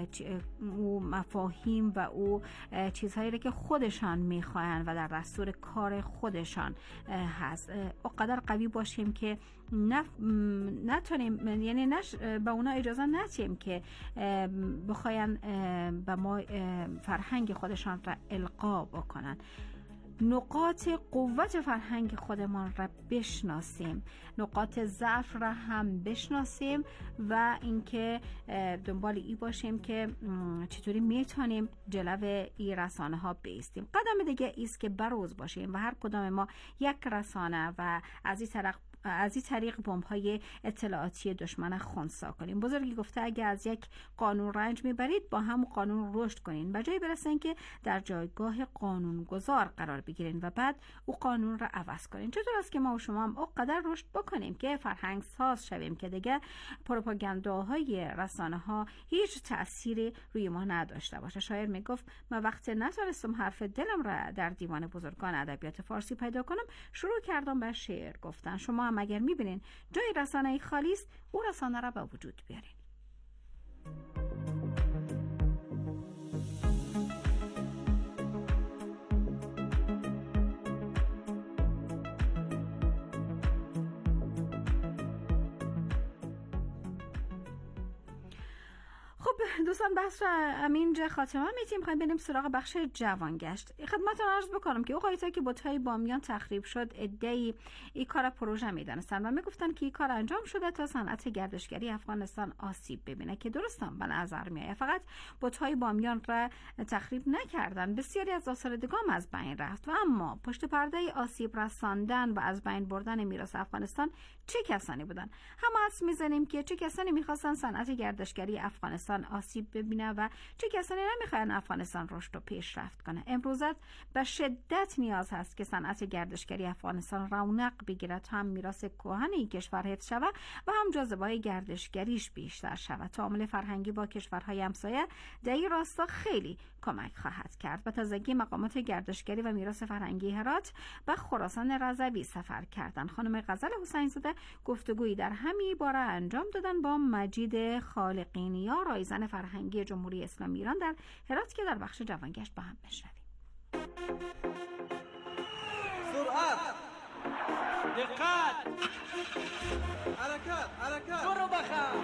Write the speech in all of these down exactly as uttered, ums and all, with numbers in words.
او مفاهیم و او چیزهایی که خودشان میخواین و در دستور کار خودشان هست. اونقدر قوی باشیم که نتونیم، یعنی نش به اونا اجازه ندیم که بخواین به ما فرهنگ خودشان را القا بکنن. نقاط قوت فرهنگ خودمان را بشناسیم، نقاط ضعف را هم بشناسیم و اینکه دنبال ای باشیم که چطوری میتونیم جلو این رسانه ها بیستیم. قدم دیگه ایست که بروز باشیم و هر کدام ما یک رسانه و از این طرف از این طریق بمب‌های اطلاعاتی دشمن خنثی کنیم. بزرگی گفته اگه از یک قانون رنج میبرید با هم قانون رشد کنین، به جای برسین که در جایگاه قانونگذار قرار بگیرین و بعد او قانون را عوض کنین. چطور است که ما و شما هم اونقدر رشد بکنیم که فرهنگ ساز شویم که دیگه پروپاگانداهای رسانه ها هیچ تأثیری روی ما نداشته باشه. شاعر میگفت من وقتی نتونستم حرف دلم را در دیوان بزرگان ادبیات فارسی پیدا کنم، شروع کردم به شعر گفتن. شما هم اگر میبینین جای رسانه خالی است، او رسانه را به وجود بیارین. خب دوستان، بحث را همینجا خاتمه میتیم. خواهیم بریم سراغ بخش جوانگشت. خدمتتون عرض بکنم که اوقایتا که بت‌های بامیان تخریب شد، عده‌ای این کار پروژه میدونستن و میگفتن که این کار انجام شده تا صنعت گردشگری افغانستان آسیب ببینه، که درستم به نظر میاد. فقط بت‌های بامیان را تخریب نکردن، بسیاری از آثاردگان از بین رفت. و اما پشت پرده آسیب رساندن و از بین بردن میراث افغانستان چه کسانی بودن؟ هم حدس میزنیم که چه کسانی میخواستن صنعت گردشگری افغانستان آسیب ببینه و چه کسانی نمیخواین افغانستان رشد و پیشرفت کنه. امروزت به شدت نیاز هست که صنعت گردشگری افغانستان رونق بگیره، هم میراث کهن این کشور حفظ شود و هم جاذبه‌های گردشگریش بیشتر شود. تعامل فرهنگی با کشورهای همسایه در این راستا خیلی کمک خواهد کرد. به تازگی مقامات گردشگری و میراث فرهنگی هرات به خراسان رضوی سفر کردند. خانم غزل حسین زاده گفتگویی در همین باره انجام دادن با مجید خالقینیا، رایزن فرهنگی جمهوری اسلامی ایران در هرات، که در بخش جوانگشت با هم بشنویم. سرعت، دقت، حرکت، حرکت، برو بخم.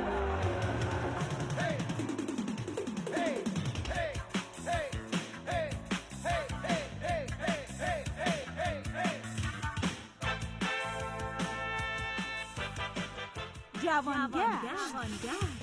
هی هی هی هی هی هی هی هی هی هی. جوانگشت.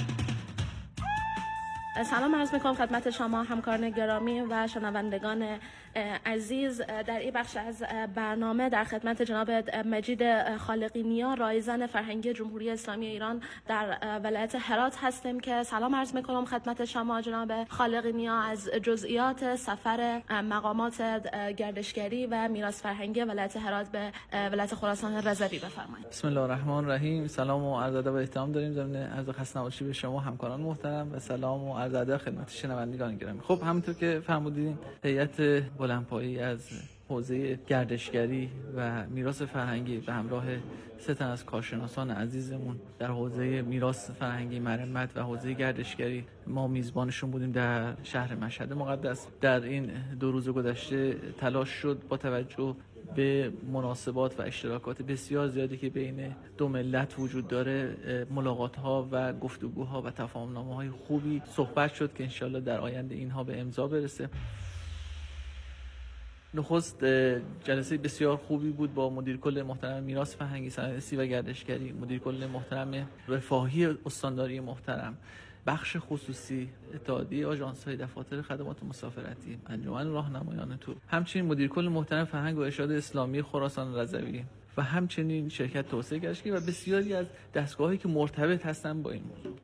سلام عرض میکنم خدمت شما همکاران گرامی و شنوندگان عزیز. در این بخش از برنامه در خدمت جناب مجید خالقینیا، رایزن فرهنگی جمهوری اسلامی ایران در ولایت هرات هستیم که سلام عرض میکنم خدمت شما جناب خالقینیا. از جزئیات سفر مقامات گردشگری و میراث فرهنگی ولایت هرات به ولایت خراسان رضوی بفرمایید. بسم الله الرحمن الرحیم. سلام و عرض ادب و احترام داریم ضمن عرض خسته نباشید به شما همکاران محترم و سلام و عرض ادب خدمت شنوندگان گرامی. خب همونطور که فرمودین، هیئت بلندپایی از حوزه گردشگری و میراث فرهنگی به همراه سه تن از کارشناسان عزیزمون در حوزه میراث فرهنگی، مرمت و حوزه گردشگری، ما میزبانشون بودیم در شهر مشهد مقدس. در این دو روز گذشته تلاش شد با توجه به مناسبات و اشتراکات بسیار زیادی که بین دو ملت وجود داره، ملاقات‌ها و گفتگوها و تفاهم‌نامه‌های خوبی صحبت شد که انشالله در آینده اینها به امضا برسه. نخست جلسه بسیار خوبی بود با مدیر کل محترم میراث فرهنگی، صنعتی و گردشگری، مدیر کل محترم رفاهی استانداری محترم، بخش خصوصی، اتحادیه آژانس‌های دفاتر خدمات مسافرتی، انجمن راهنمایان تور، همچنین مدیر کل محترم فرهنگ و ارشاد اسلامی خراسان رضوی و همچنین شرکت توسعه گردشگری و بسیاری از دستگاهایی که مرتبط هستن با این موضوع.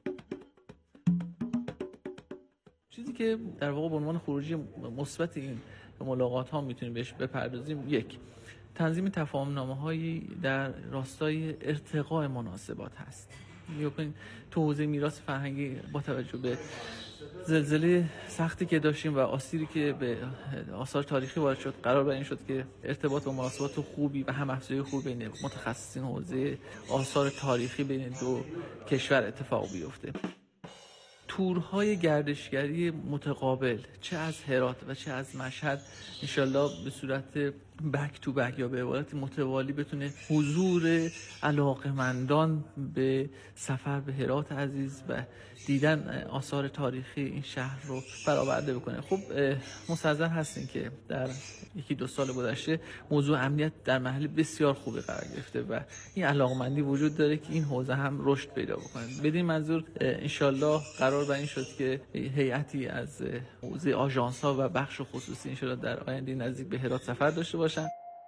چیزی که در واقع به عنوان خروجی مثبت این ملاقات ها میتونیم بهش بپردازیم، یک، تنظیم تفاهم‌نامه‌هایی در راستای ارتقاء مناسبات هست. میگم تو حوزه میراث فرهنگی با توجه به زلزله سختی که داشتیم و آسیبی که به آثار تاریخی وارد شد، قرار بر این شد که ارتباط و مناسبات خوبی و هم افزایی خوبی بین متخصصین حوزه آثار تاریخی بین دو کشور اتفاق بیفته. تورهای گردشگری متقابل، چه از هرات و چه از مشهد، انشالله به صورت بک تو بک یا به عبارت متوالی بتونه حضور علاقمندان به سفر به هرات عزیز و دیدن آثار تاریخی این شهر رو برآورده بکنه. خب مستحضر هستین که در یکی دو سال گذشته موضوع امنیت در محل بسیار خوبی قرار گرفته و این علاقمندی وجود داره که این حوزه هم رشد پیدا بکنه. بدین منظور انشالله قرار بر این شد که هیئتی از حوزه آژانس‌ها و بخش خصوصی انشالله در آینده نزدیک به هرات سفر داشته باشن.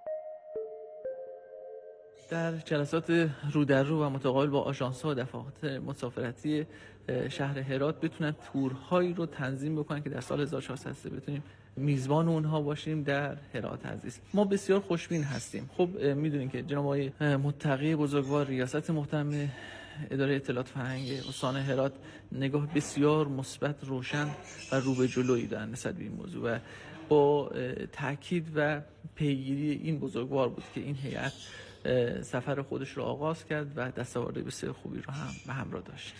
در جلسات رو در رو و متقابل با آژانس‌ها و دفعات مسافرتی شهر هرات بتونن تورهایی رو تنظیم بکنن که در سال هزار و چهارصد و سه بتونیم میزبان اونها باشیم در هرات عزیز. ما بسیار خوشبین هستیم. خب میدونین که جناب آقای متقی بزرگوار ریاست محترم اداره اطلاعات فرهنگ استان هرات نگاه بسیار مثبت، روشن و رو به جلویی دارن نسبت به این موضوع و با تاکید و پیگیری این بزرگوار بود که این هیئت سفر خودش رو آغاز کرد و دستاوردهای بسیار خوبی رو هم به همراه داشت.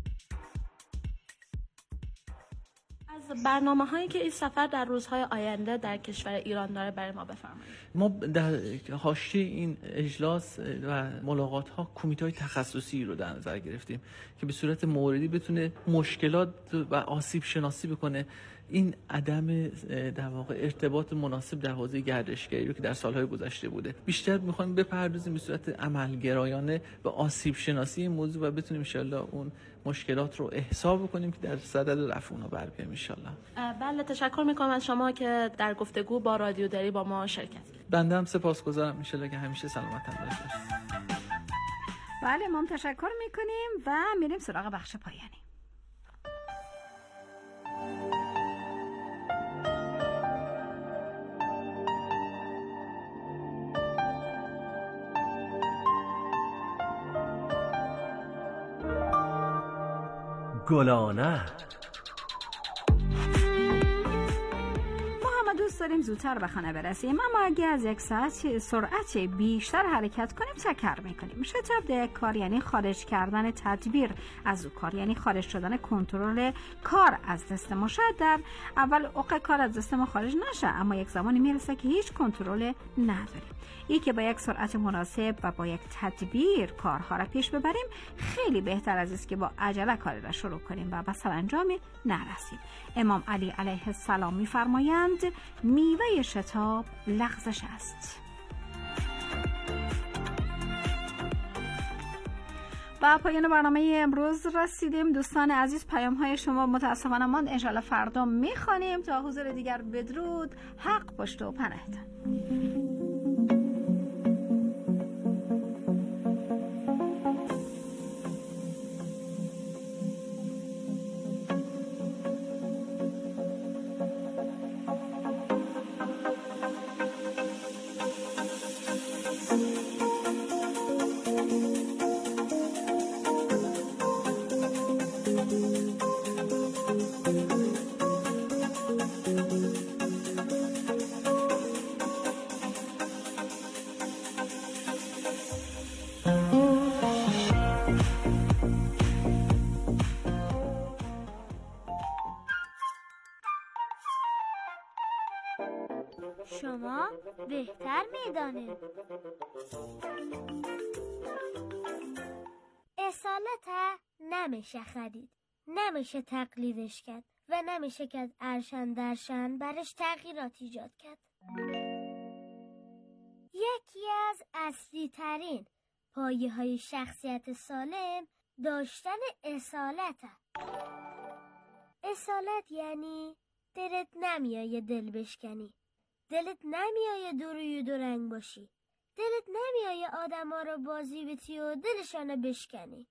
از برنامه هایی که این سفر در روزهای آینده در کشور ایران داره برای ما بفرمایید. ما در حاشیه این اجلاس و ملاقات ها کمیته های تخصصی رو در نظر گرفتیم که به صورت موردی بتونه مشکلات و آسیب شناسی بکنه، این عدم در واقع ارتباط مناسب در حوزه گردشگری رو که در سالهای گذشته بوده. بیشتر میخوایم بپردازیم به صورت عملگرایانه به آسیب شناسی این موضوع و بتونیم ان شاءالله اون مشکلات رو احسا بکنیم که در صدد رفع اونها بر بیایم ان شاءالله. بله، تشکر میکنم از شما که در گفتگو با رادیو دری با ما شرکت کردید. بنده هم سپاسگزارم، ان شاءالله که همیشه سلامت باشید. بله، ما هم تشکر میکنیم و میریم سراغ بخش پایانی. گلانه دوست داریم زودتر به خانه برسیم، اما اگه از یک ساعت سرعت بیشتر حرکت کنیم چه کار میکنیم؟ شتاب کار یعنی خارج کردن تدبیر از او کار، یعنی خارج شدن کنترل کار از دست ما. شاید در اول اوق کار از دست ما خارج نشه، اما یک زمانی میرسه که هیچ کنترل نداریم. این که با یک سرعت مناسب و با یک تدبیر کارها را پیش ببریم خیلی بهتر از است که با عجله کاری را شروع کنیم و به سرانجامی نرسیم. امام علی علیه السلام می‌فرمایند میوه شتاب لغزش است. و پایان برنامه امروز رسیدیم. دوستان عزیز، پیام های شما متاسفانه ماند، انشالله فردا میخوانیم. تا حضور دیگر بدرود، حق پشت و پناهتان. شما بهتر میدانید. اصالت نمیشه خرید، نمیشه تقلیدش کرد و نمیشه که از ارشن درشن برش تغییرات ایجاد کرد. یکی از اصلی ترین پایه های شخصیت سالم داشتن اصالت. اصالت یعنی دلت نمیایه دل بشکنی، دلت نمیایه دو روی دو رنگ باشی، دلت نمیایه آدم ها رو بازی بتی و دلشانه بشکنی.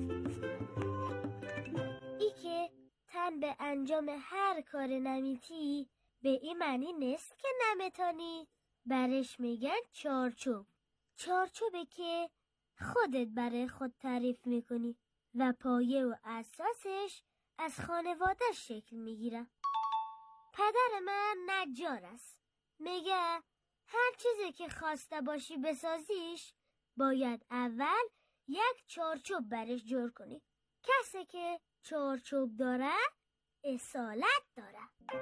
ای که تن به انجام هر کار نمیتی به این معنی نیست که نمیتانی. برش میگن چارچوب. چارچوبه که خودت برای خود تعریف میکنی و پایه و اساسش از خانواده شکل میگیره. پدر من نجار است. میگه هر چیزی که خواسته باشی بسازیش باید اول یک چارچوب برش جور کنی. کسی که چارچوب داره اصالت داره.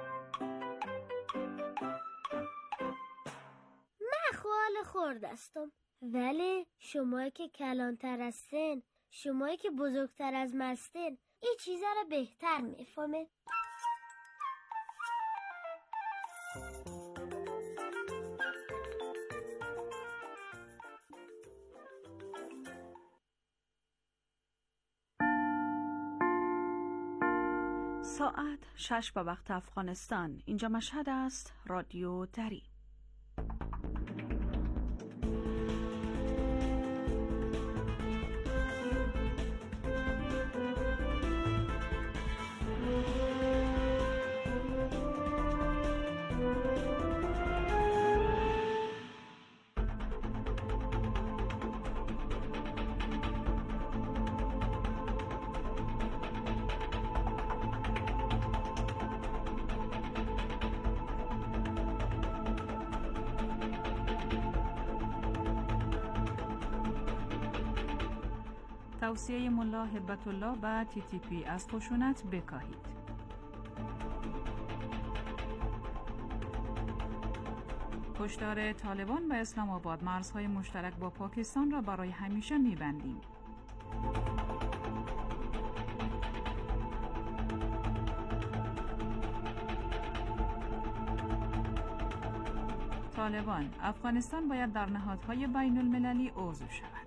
من خال خوردستم، ولی شمایی که کلانتر هستین، شمایی که بزرگتر از مستین، این چیزا رو بهتر میفهمه. ساعت شش به وقت افغانستان. اینجا مشهد است. رادیو دری. توصیه ملا هبت الله به تی تی پی از خشونت بکاهید. هشدار طالبان به اسلام آباد: مرزهای مشترک با پاکستان را برای همیشه می‌بندیم. طالبان: افغانستان باید در نهادهای بین المللی عضو شود.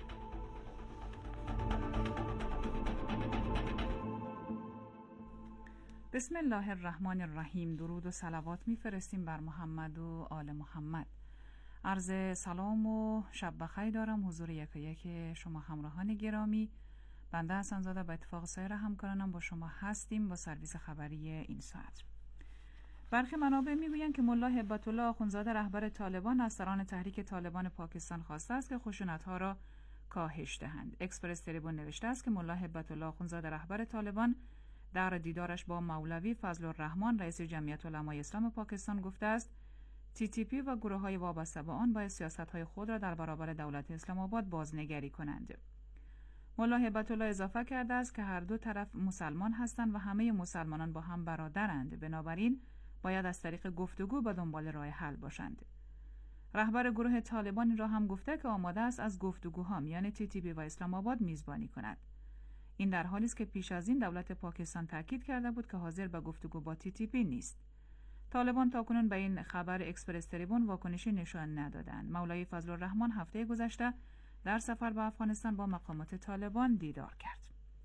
بسم الله الرحمن الرحیم. درود و صلوات میفرستیم بر محمد و آل محمد. عرض سلام و شب بخیر دارم حضور یک و یک شما همراهان گرامی. بنده حسن زاده به اتفاق سایر همکارانم با شما هستیم با سرویس خبری این ساعت. برخی منابع میگویند که ملا هبت الله آخوندزاده رهبر طالبان از سران تحریک طالبان پاکستان خواسته است که خشونت‌ها را کاهش دهند. اکسپرس تریبون نوشته است که ملا هبت الله آخوندزاده رهبر طالبان در دیدارش با مولوی فضل الرحمن رئیس جمعیت علمای اسلام پاکستان گفته است تی تی پی و گروه‌های وابسته به آن باید سیاست‌های خود را در برابر دولت اسلام آباد بازنگری کنند. ملا هبت الله اضافه کرده است که هر دو طرف مسلمان هستند و همه مسلمانان با هم برادرند، بنابراین باید از طریق گفتگو به دنبال راه حل باشند. رهبر گروه طالبان را هم گفته که آماده است از گفتگوها میان تی تی پی و اسلام آباد میزبانی کند. این در حالی است که پیش از این دولت پاکستان تاکید کرده بود که حاضر به گفتگو با تی تی پی نیست. طالبان تاکنون به این خبر اکسپرس تریبون واکنشی نشان ندادند. مولوی فضل الرحمن هفته گذشته در سفر به افغانستان با مقامات طالبان دیدار کرد.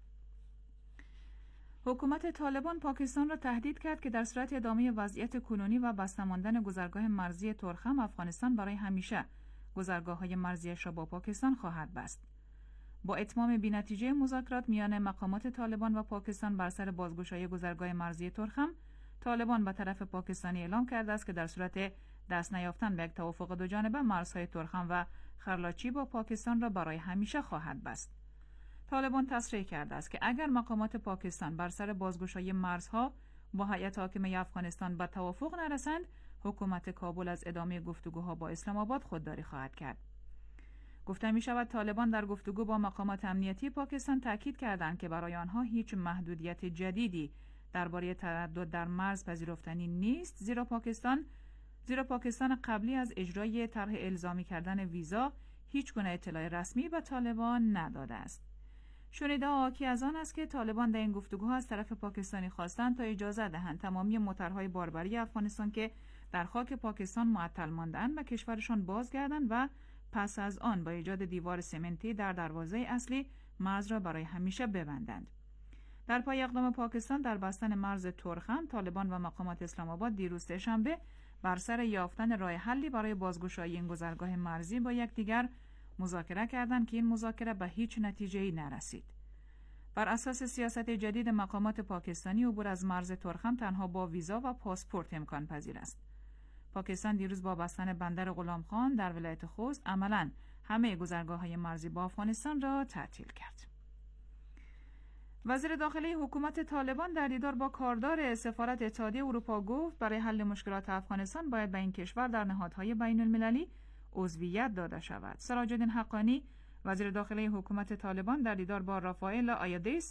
حکومت طالبان پاکستان را تهدید کرد که در صورت ادامه وضعیت کنونی و بسته ماندن گذرگاه مرزی ترخم، افغانستان برای همیشه گذرگاه‌های مرزیش را با پاکستان خواهد بست. با اتمام بی‌نتیجه مذاکرات میان مقامات طالبان و پاکستان بر سر بازگشایی گذرگاه مرزی ترخم، طالبان به طرف پاکستانی اعلام کرده است که در صورت دست نیافتن به یک توافق دوجانبه مرزهای ترخم و خرلاچی با پاکستان را برای همیشه خواهد بست. طالبان تصریح کرده است که اگر مقامات پاکستان بر سر بازگشایی مرزها با هیئت حاکمه افغانستان به توافق نرسند، حکومت کابل از ادامه گفتگوها با اسلام آباد خودداری خواهد کرد. گفته می شود طالبان در گفتگو با مقامات امنیتی پاکستان تاکید کردند که برای آنها هیچ محدودیت جدیدی درباره تردد در مرز پذیرفتنی نیست، زیرا پاکستان زیرا پاکستان قبلی از اجرای طرح الزامی کردن ویزا هیچ گونه اطلاع رسمی به طالبان نداده است. شنیده حاکی از آن است که طالبان در این گفتگوها از طرف پاکستانی خواستند تا اجازه دهند تمامی موترهای باربری افغانستان که در خاک پاکستان معطل مانده‌اند به کشورشان بازگردند و پس از آن با ایجاد دیوار سمنتی در دروازه اصلی مرز را برای همیشه ببندند. در پای اقدام پاکستان در بستن مرز ترخم، طالبان و مقامات اسلام آباد دیروز سه‌شنبه بر سر یافتن راه حلی برای بازگشایی این گذرگاه مرزی با یکدیگر مذاکره کردند که این مذاکره به هیچ نتیجه‌ای نرسید. بر اساس سیاست جدید مقامات پاکستانی، عبور از مرز ترخم تنها با ویزا و پاسپورت امکان پذیر است. پاکستان دیروز با بستن بندر غلام خان در ولایت خوست عملاً همه گذرگاه‌های مرزی با افغانستان را تعطیل کرد. وزیر داخلی حکومت طالبان در دیدار با کاردار سفارت اتحادیه اروپا گفت برای حل مشکلات افغانستان باید به این کشور در نهادهای بین المللی عضویت داده شود. سراج الدین حقانی وزیر داخلی حکومت طالبان در دیدار با رافائل آیادیس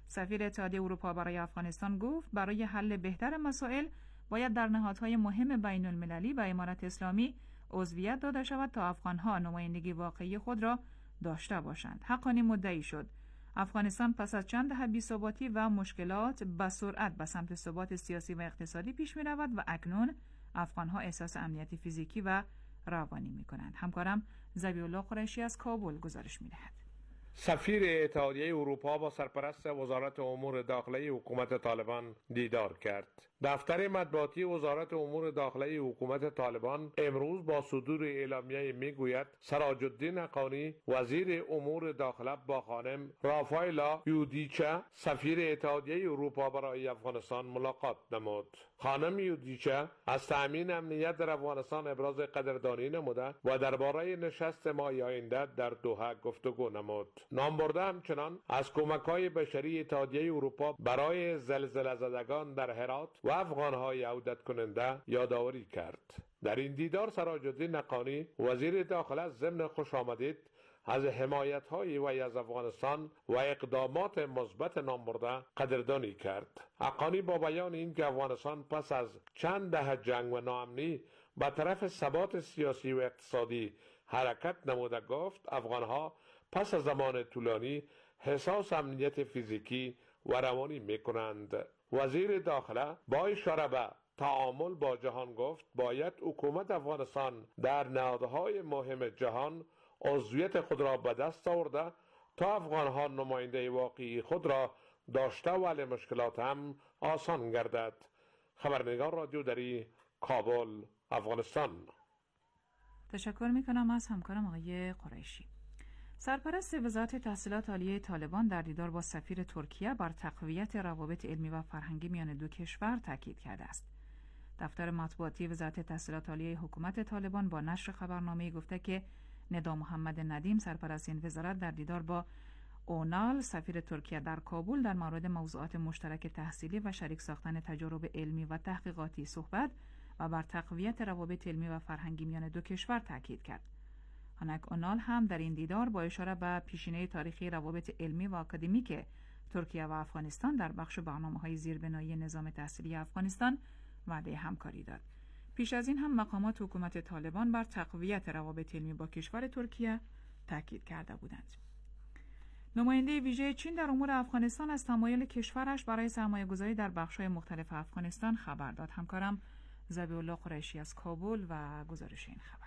سفیر اتحادیه اروپا برای افغانستان گفت برای حل بهتر مسائل باید در نهادهای مهم بین المللی و امارت اسلامی عضویت داده شود تا افغانها نمایندگی واقعی خود را داشته باشند. حقانی مدعی شد افغانستان پس از چند دهه بی‌ثباتی و مشکلات به سرعت به سمت ثبات سیاسی و اقتصادی پیش می رود و اکنون افغانها احساس امنیت فیزیکی و روانی می کنند. همکارم ذبیح الله قریشی از کابل گزارش می دهد. سفیر اتحادیه اروپا با سرپرست وزارت امور داخلی حکومت طالبان دیدار کرد. دفتر مطبوعاتی وزارت امور داخلی حکومت طالبان امروز با صدور اعلامیه میگوید سراج الدین حقانی وزیر امور داخله با خانم رافائلا یودیچه سفیر اتحادیه اروپا برای افغانستان ملاقات نمود. خانم یودیچه از تأمین امنیت در افغانستان ابراز قدردانی نموده و درباره نشست ماه آینده در دوحه گفتگو نمود. نامبرده همچنان از کمک‌های بشری اتحادیه اروپا برای زلزله زدگان در هرات و افغان‌های عودت کننده یادآوری کرد. در این دیدار سراج الدین حقانی وزیر داخله ضمن خوش آمدید از حمایت‌های وی از افغانستان و اقدامات مثبت نامبرده قدردانی کرد. حقانی با بیان اینکه افغانستان پس از چند دهه جنگ و ناامنی به طرف ثبات سیاسی و اقتصادی حرکت نموده گفت افغان‌ها پس از زمان طولانی احساس امنیت فیزیکی و روانی می‌کنند. وزیر داخله با اشاره به تعامل با جهان گفت باید حکومت افغانستان در نهادهای مهم جهان عضویت خود را به دست آورده تا افغانها نماینده واقعی خود را داشته و حل مشکلات هم آسان گردد. خبرنگار رادیو دری کابل، افغانستان. تشکر میکنم از همکارم آقای قریشی. سرپرست وزارت تحصیلات عالیه طالبان در دیدار با سفیر ترکیه بر تقویت روابط علمی و فرهنگی میان دو کشور تاکید کرده است. دفتر مطبوعاتی وزارت تحصیلات عالیه حکومت طالبان با نشر خبرنامه‌ای گفته که ندا محمد ندیم سرپرست این وزارت در دیدار با اونال سفیر ترکیه در کابل در مورد موضوعات مشترک تحصیلی و شریک ساختن تجارب علمی و تحقیقاتی صحبت و بر تقویت روابط علمی و فرهنگی میان دو کشور تاکید کرد. آنک اونال هم در این دیدار با اشاره به پیشینه تاریخی روابط علمی و آکادمیک ترکیه و افغانستان در بخش برنامه‌های زیربنایی نظام تحصیلی افغانستان وعده همکاری داد. پیش از این هم مقامات حکومت طالبان بر تقویت روابط علمی با کشور ترکیه تاکید کرده بودند. نماینده ویژه چین در امور افغانستان از تمایل کشورش برای سرمایه‌گذاری در بخش‌های مختلف افغانستان خبر داد. همکارم ذبیح الله قریشی از کابل و گزارش این خبر.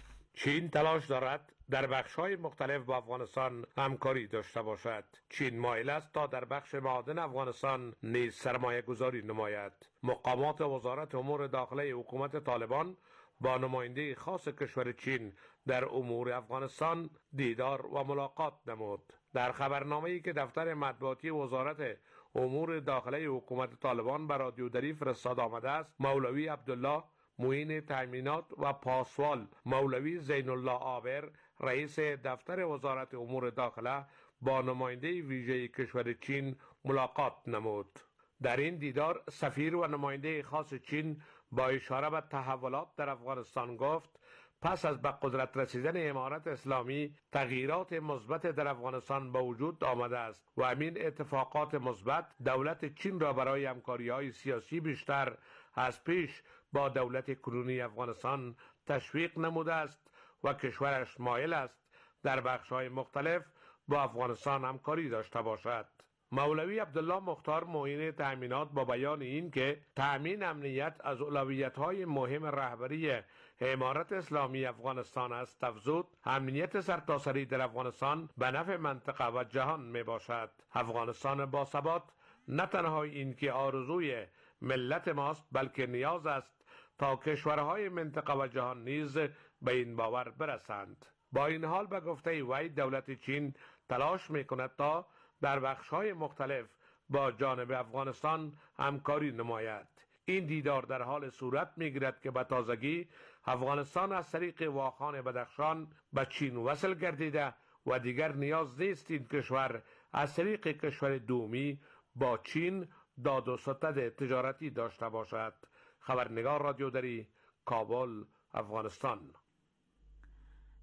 چین تلاش دارد در بخش‌های مختلف با افغانستان همکاری داشته باشد. چین مایل است تا در بخش معادن افغانستان نیز سرمایه گذاری نماید. مقامات وزارت امور داخلی حکومت طالبان با نماینده خاص کشور چین در امور افغانستان دیدار و ملاقات نمود. در خبرنامه‌ای که دفتر مطبوعاتی وزارت امور داخلی حکومت طالبان بر رادیو دری فرستاد آمده است، مولوی عبدالله معین تامینات و پاسوال مولوی زین الله آبر رئیس دفتر وزارت امور داخله با نماینده ویژه کشور چین ملاقات نمود. در این دیدار سفیر و نماینده خاص چین با اشاره به تحولات در افغانستان گفت پس از به قدرت رسیدن امارت اسلامی تغییرات مثبت در افغانستان به وجود آمده است و همین اتفاقات مثبت دولت چین را برای همکاری‌های سیاسی بیشتر از پیش با دولت کنونی افغانستان تشویق نموده است و کشورش مایل است در بخش‌های مختلف با افغانستان همکاری داشته باشد. مولوی عبدالله مختار معین تأمینات با بیان این که تأمین امنیت از اولویت‌های مهم رهبری امارت اسلامی افغانستان است افزود امنیت سرتاسری در افغانستان به نفع منطقه و جهان می باشد. افغانستان باثبات نه تنها این که آرزوی ملت ماست بلکه نیاز است تا کشورهای منطقه و جهان نیز به این باور برسند. با این حال به گفته وی دولت چین تلاش می کند تا در بخش‌های مختلف با جانب افغانستان همکاری نماید. این دیدار در حال صورت می‌گیرد که به تازگی افغانستان از طریق واخان بدخشان به چین وصل گردیده و دیگر نیاز نیست این کشور از طریق کشور دومی با چین داد و ستد تجارتی داشته باشد. خبرنگار رادیو دری کابل، افغانستان.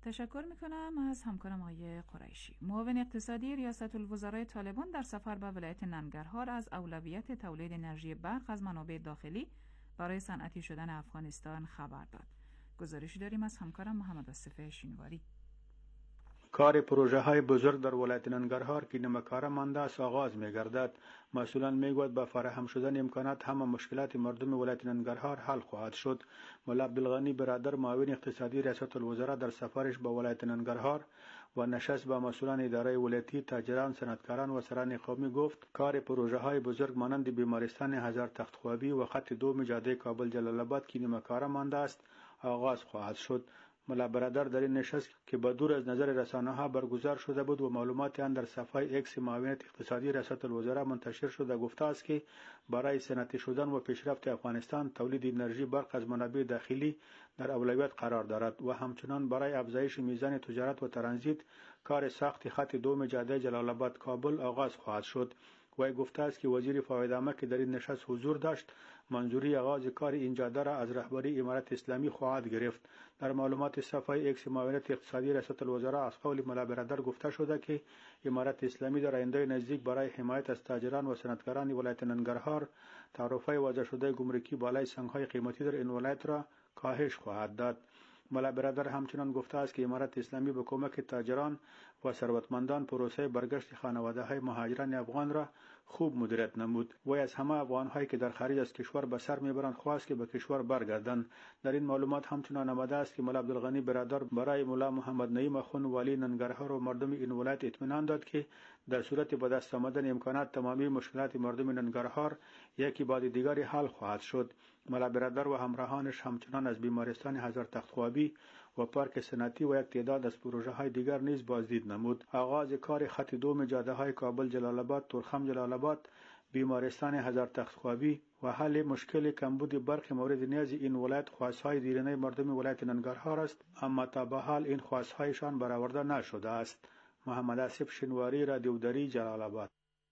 تشکر میکنم از همکارم آقای قریشی. معاون اقتصادی ریاست الوزرای طالبان در سفر به ولایت ننگرهار از اولویت تولید انرژی برق از منابع داخلی برای صنعتی شدن افغانستان خبر داد. گزارشی داریم از همکارم محمد آصف شینواری. کار پروژه های بزرگ در ولایت ننگرهار که نمکاره مانده است آغاز می گردد. مسئولان می گوید با فراهم شدن امکانات همه مشکلات مردم ولایت ننگرهار حل خواهد شد. مولا عبدالغنی برادر معاون اقتصادی ریاست الوزراء در سفرش به ولایت ننگرهار و نشست با مسئولان اداره ولایتی، تاجران، صنعتکاران و سران قومی گفت کار پروژه های بزرگ مانند بیمارستان هزار تخت خوابی و خط دوم جاده کابل جلال آباد که نمکاره مانده است آغاز خواهد شد. مولا برادر در این نشست که به دور از نظر رسانه ها برگزار شده بود و معلومات آن در صفحه ایکس معاونیت اقتصادی ریاست الوزراء منتشر شده گفته است که برای صنعتی شدن و پیشرفت افغانستان تولید انرژی برق از منابع داخلی در اولویت قرار دارد و همچنان برای افزایش میزان تجارت و ترانزیت کار ساخت خط دوم جاده جلال آباد کابل آغاز خواهد شد. وی گفته است که وزیر فایده‌آمه که در این نشست حضور داشت منظوری آغاز کار این جاده را از رهبری امارت اسلامی خواهد گرفت. در معلومات صفحه ایکس معاونیت اقتصادی ریاست الوزراء از قول مولا برادر گفته شده که امارت اسلامی در آینده نزدیک برای حمایت از تاجران و صنعتکاران ولایت ننگرهار تعرفه وضع شده گمرکی بالای سنگ‌های قیمتی در این ولایت را کاهش خواهد داد. مولا برادر همچنان گفته است که امارت اسلامی به کمک تاجران و ثروتمندان پروسه برگشت خانواده‌های مهاجران افغان را خوب مدیریت نمود. وی از همه افغان‌هایی که در خارج از کشور به سر میبرند خواست که به کشور برگردند. در این معلومات همچنان آمده است که مولا عبدالغنی برادر برای مولا محمد نعیم اخوند والی ننگرهار و مردم این ولایت اطمینان داد که در صورت به دست آمدن امکانات تمامی مشکلات مردم ننگرهار یکی بعد دیگری حل خواهد شد. مولا برادر و همراهانش همچنان از بیمارستان هزار تخت خوابی و پارک صنعتی و یک تعداد از پروژه های دیگر نیز بازدید نمود. آغاز کار خط دوم جاده های کابل جلال آباد، تورخم جلال آباد، بیمارستان هزار تخت خوابی و حل مشکل کمبود برق مورد نیاز این ولایت خواستهای دیرینه مردم ولایت ننگرهار است، اما تا به حال این خواستهایشان برآورده نشده است. محمد آصف شینواری، رادیو دری، جلال آباد.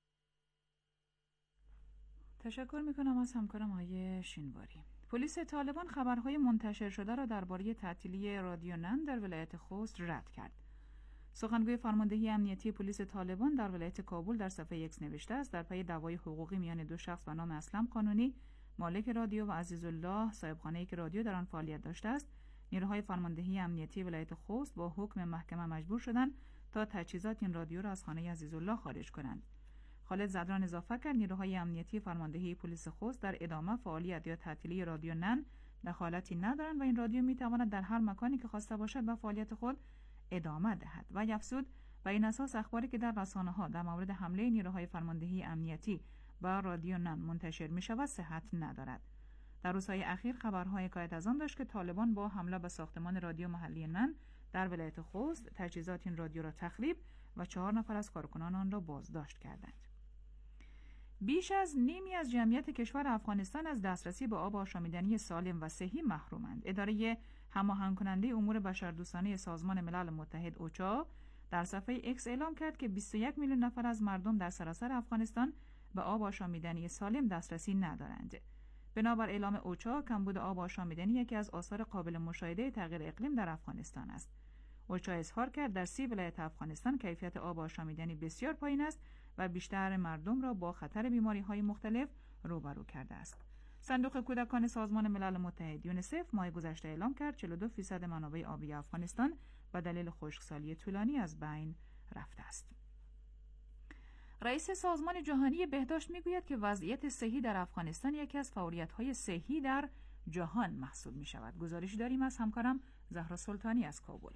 تشکر میکنم از همکارم آقای شینواری. پلیس طالبان خبرهای منتشر شده را درباره تعطیلی رادیو نن در ولایت خوست رد کرد. سخنگوی فرماندهی امنیتی پلیس طالبان در ولایت کابل در صفحه ایکس نوشته است در پی دعوای حقوقی میان دو شخص به نام اسلم قانونی مالک رادیو و عزیزالله صاحبخانه‌ای که رادیو در آن فعالیت داشته است، نیروهای فرماندهی امنیتی ولایت خوست با حکم محکمه مجبور شدند تا تجهیزات این رادیو را از خانه عزیزالله خارج کنند. خالد زدران اضافه کرد نیروهای امنیتی فرماندهی پلیس خوست در ادامه فعالیت یا تعطیلی رادیو نن دخالتی ندارند و این رادیو میتواند در هر مکانی که خواسته باشد به فعالیت خود ادامه دهد. و افزود و این اساس اخباری که در رسانه‌ها در مورد حمله نیروهای فرماندهی امنیتی به رادیو نن منتشر می‌شود صحت ندارد. در روزهای اخیر خبرهای حکایت از آن داشت که طالبان با حمله به ساختمان رادیو محلی نن در ولایت خوست تجهیزات این رادیو را تخریب و چهار نفر از کارکنان آن را بازداشت کردند. بیش از نیمی از جمعیت کشور افغانستان از دسترسی به آب آشامیدنی سالم و صحی محرومند. اداره هماهنگ کننده امور بشردوستانه سازمان ملل متحد اوچا در صفحه ایکس اعلام کرد که بیست و یک میلیون نفر از مردم در سراسر افغانستان به آب آشامیدنی سالم دسترسی ندارند. بنابر اعلام اوچا، کمبود آب آشامیدنی یکی از آثار قابل مشاهده تغییر اقلیم در افغانستان است. اوچا اظهار کرد در سی ولایت افغانستان کیفیت آب آشامیدنی بسیار پایین است و بیشتر مردم را با خطر بیماری‌های مختلف روبرو کرده است. صندوق کودکان سازمان ملل متحد یونیسف ماه گذشته اعلام کرد چهل و دو درصد منابع آبی افغانستان به دلیل خشکسالی طولانی از بین رفته است. رئیس سازمان جهانی بهداشت میگوید که وضعیت صحی در افغانستان یکی از فعالیت‌های صحی در جهان محسوب می‌شود. گزارشی داریم از همکارم زهرا سلطانی از کابل.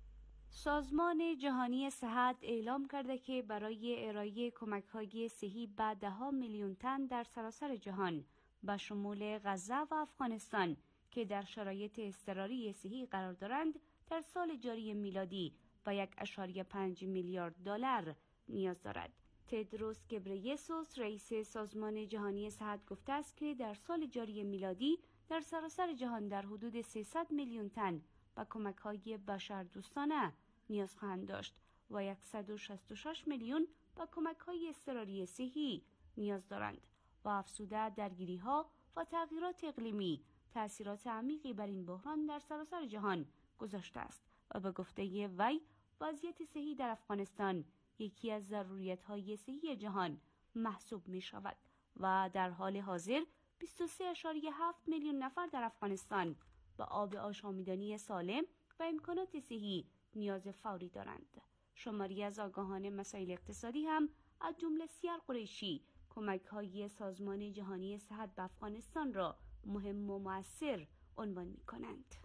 سازمان جهانی صحت اعلام کرده که برای ارائه کمک‌های صحی به ده ها میلیون تن در سراسر جهان به شمول غزه و افغانستان که در شرایط اضطراری صحی قرار دارند در سال جاری میلادی به یک ممیز پنج میلیارد دلار نیاز دارد. تدروس گبریسوس رئیس سازمان جهانی صحت گفته است که در سال جاری میلادی در سراسر جهان در حدود سیصد میلیون تن به کمک‌های بشردوستانه نیاز خواهند داشت و صد و شصت و شش میلیون به کمک‌های اضطراری صحی نیاز دارند و افزوده درگیری‌ها و تغییرات اقلیمی تأثیرات عمیقی بر این بحران در سراسر جهان گذاشته است و به گفته وی وضعیت صحی در افغانستان یکی از ضروریت‌های صحی جهان محسوب می شود و در حال حاضر بیست و سه ممیز هفت میلیون نفر در افغانستان به آب آشامیدنی سالم و امکانات صحی نیاز فوری دارند. شماری از آگاهان مسائل اقتصادی هم از جمله سیار قریشی کمک‌های سازمان جهانی صحت به افغانستان را مهم و مؤثر عنوان می‌کنند.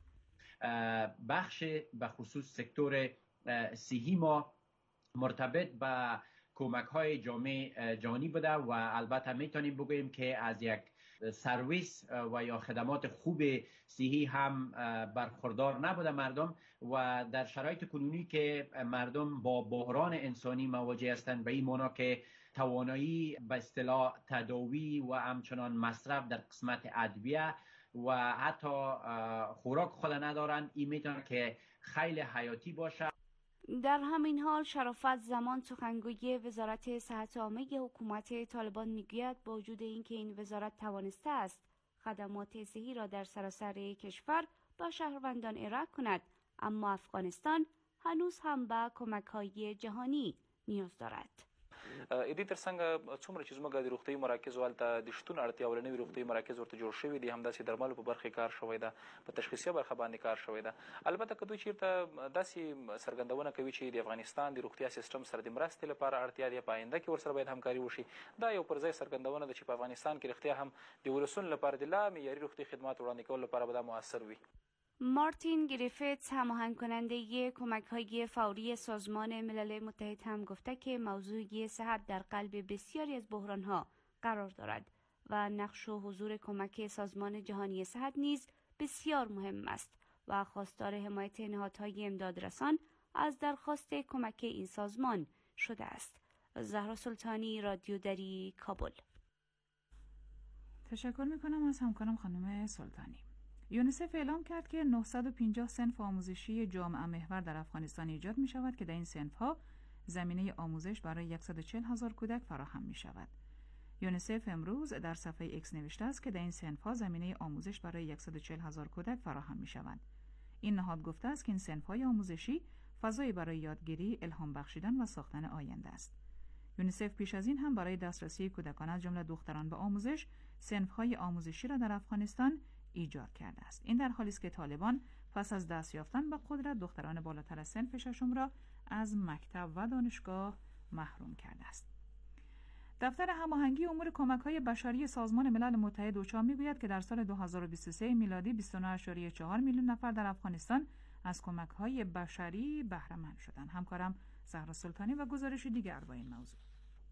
بخش به خصوص سکتور صحی ما مرتبط به کمک‌های جامعه جهانی بوده و البته میتونیم بگوییم که از یک سرویس و یا خدمات خوب صحی هم برخوردار نبوده مردم و در شرایط کنونی که مردم با بحران انسانی مواجه هستند به این معنا که توانایی به اصطلاح تداوی و همچنان مصرف در قسمت ادویه و حتی خوراک خود ندارند، این میتونه که خیلی حیاتی باشه. در همین حال شرافت زمان سخنگوی وزارت صحت عامه حکومت طالبان میگوید با وجود اینکه این وزارت توانسته است خدمات صحی را در سراسر کشور به شهروندان ارائه کند، اما افغانستان هنوز هم به کمک‌های جهانی نیاز دارد. دې ترڅنګ څومره چې زموږ د روغتیايي مراکزو هلته د شتون اړتیا وړ نوي روغتیايي مراکز ورته جوړ شوي دي، همداسې درملو په برخه کار شوی ده، په تشخیصیه برخه باندې کار شوی ده. البته که دوی چیرته داسې څرګندونه کوي چې د افغانستان د روغتیا سیستم سره د مرستې لپاره اړتیا دی، په آینده کې ورسره باید همکاري وشي، دا یو پر ځای څرګندونه ده چې په افغانستان کې رښتیا هم د ولسونو لپاره د لا معیاري روغتي خدمات وړاندې کولو لپاره به دا مؤثر وي. مارتین گریفیتس هماهنگ کننده کمک‌های فوری سازمان ملل متحد هم گفته که موضوع صحت در قلب بسیاری از بحران‌ها قرار دارد و نقش و حضور کمک سازمان جهانی صحت نیز بسیار مهم است و خواستار حمایت نهادهای امدادرسان از درخواست کمک این سازمان شده است. زهرا سلطانی، رادیو دری، کابل. تشکر می‌کنم از همکارم خانم سلطانی. یونیسف اعلام کرد که نهصد و پنجاه صنف آموزشی جامعه محور در افغانستان ایجاد می شود که در این صنف‌ها زمینه آموزش برای صد و چهل هزار کودک فراهم می شود. یونیسف امروز در صفحه ایکس نوشته است که در این صنف‌ها زمینه آموزش برای صد و چهل هزار کودک فراهم می شود. این نهاد گفته است که این صنف‌های آموزشی فضایی برای یادگیری، الهام بخشیدن و ساختن آینده است. یونیسف پیش از این هم برای دسترسی کودکان از جمله دختران به آموزش، صنف‌های آموزشی را در افغانستان ایجاد کرده است. این در حالی است که طالبان پس از دست یافتن به قدرت دختران بالاتر از صنف ششم را از مکتب و دانشگاه محروم کرده است. دفتر هماهنگی امور کمک‌های بشری سازمان ملل متحد اوچا میگوید که در سال دو هزار و بیست و سه میلادی بیست و نه ممیز چهار میلیون نفر در افغانستان از کمک‌های بشری بهره مند شدند. همکارم زهرا سلطانی و گزارش دیگر با این موضوع.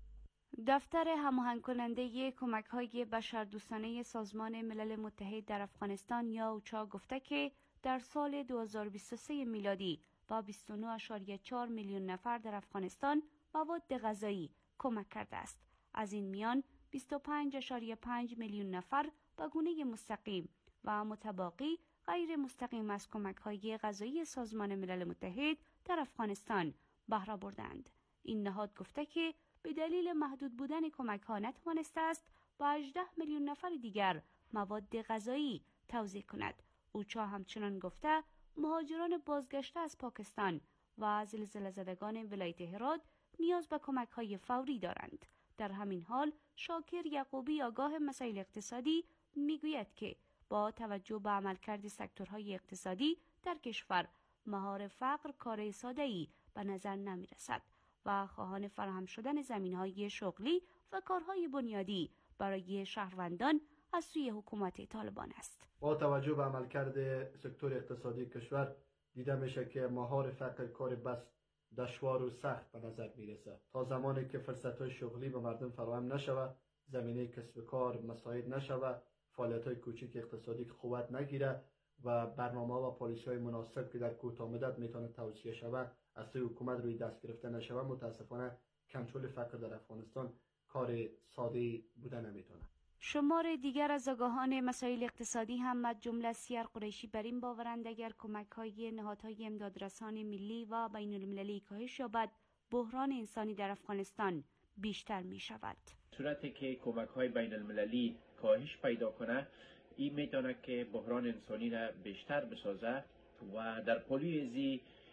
دفتر هماهنگ کننده کمک‌های بشردوستانه سازمان ملل متحد در افغانستان یا اوچا گفته که در سال دو هزار و بیست و سه میلادی با بیست و نه ممیز چهار میلیون نفر در افغانستان مواد غذایی کمک کرده است. از این میان بیست و پنج ممیز پنج میلیون نفر به گونه مستقیم و متباقی غیر مستقیم از کمک‌های غذایی سازمان ملل متحد در افغانستان بهره بردند. این نهاد گفته که به دلیل محدود بودن کمک‌ها نتوانسته است با هجده میلیون نفر دیگر مواد غذایی توزیع کند. اوچا همچنان گفته مهاجران بازگشته از پاکستان و زلزله زدگان ولایت هرات نیاز به کمک‌های فوری دارند. در همین حال شاکر یعقوبی آگاه مسائل اقتصادی میگوید که با توجه به عملکرد سکتورهای اقتصادی در کشور مهار فقر کار ساده‌ای به نظر نمی‌رسد و خواهان فراهم شدن زمینهای شغلی و کارهای بنیادی برای شهروندان از سوی حکومت طالبان است. با توجه به عملکرد سکتور اقتصادی کشور دیده میشه که مهار فقر کار بس دشوار و سخت به نظر میرسه. تا زمانی که فرصت‌های شغلی به مردم فراهم نشود، زمینه کسب کار مساعد نشود، فعالیت‌های کوچک اقتصادی قوت نگیره و برنامه و پالیسی‌های مناسب که در کوتاه مدت میتونه توصیه شود از سوی حکومت روی دست گرفته نشود، متاسفانه کنترل فقر در افغانستان کار ساده بوده نمیتونه. شمار دیگر از آگاهان مسائل اقتصادی هم از جمله سیار قریشی بر این باورند اگر کمک‌های نهادهای امدادرسان ملی و بین المللی کاهش یابد، بحران انسانی در افغانستان بیشتر می شود. صورتی که کمک‌های بین المللی کاهش پیدا کنه، این میتونه که بحران انسانی را بیشتر بسازه و در پلی ازی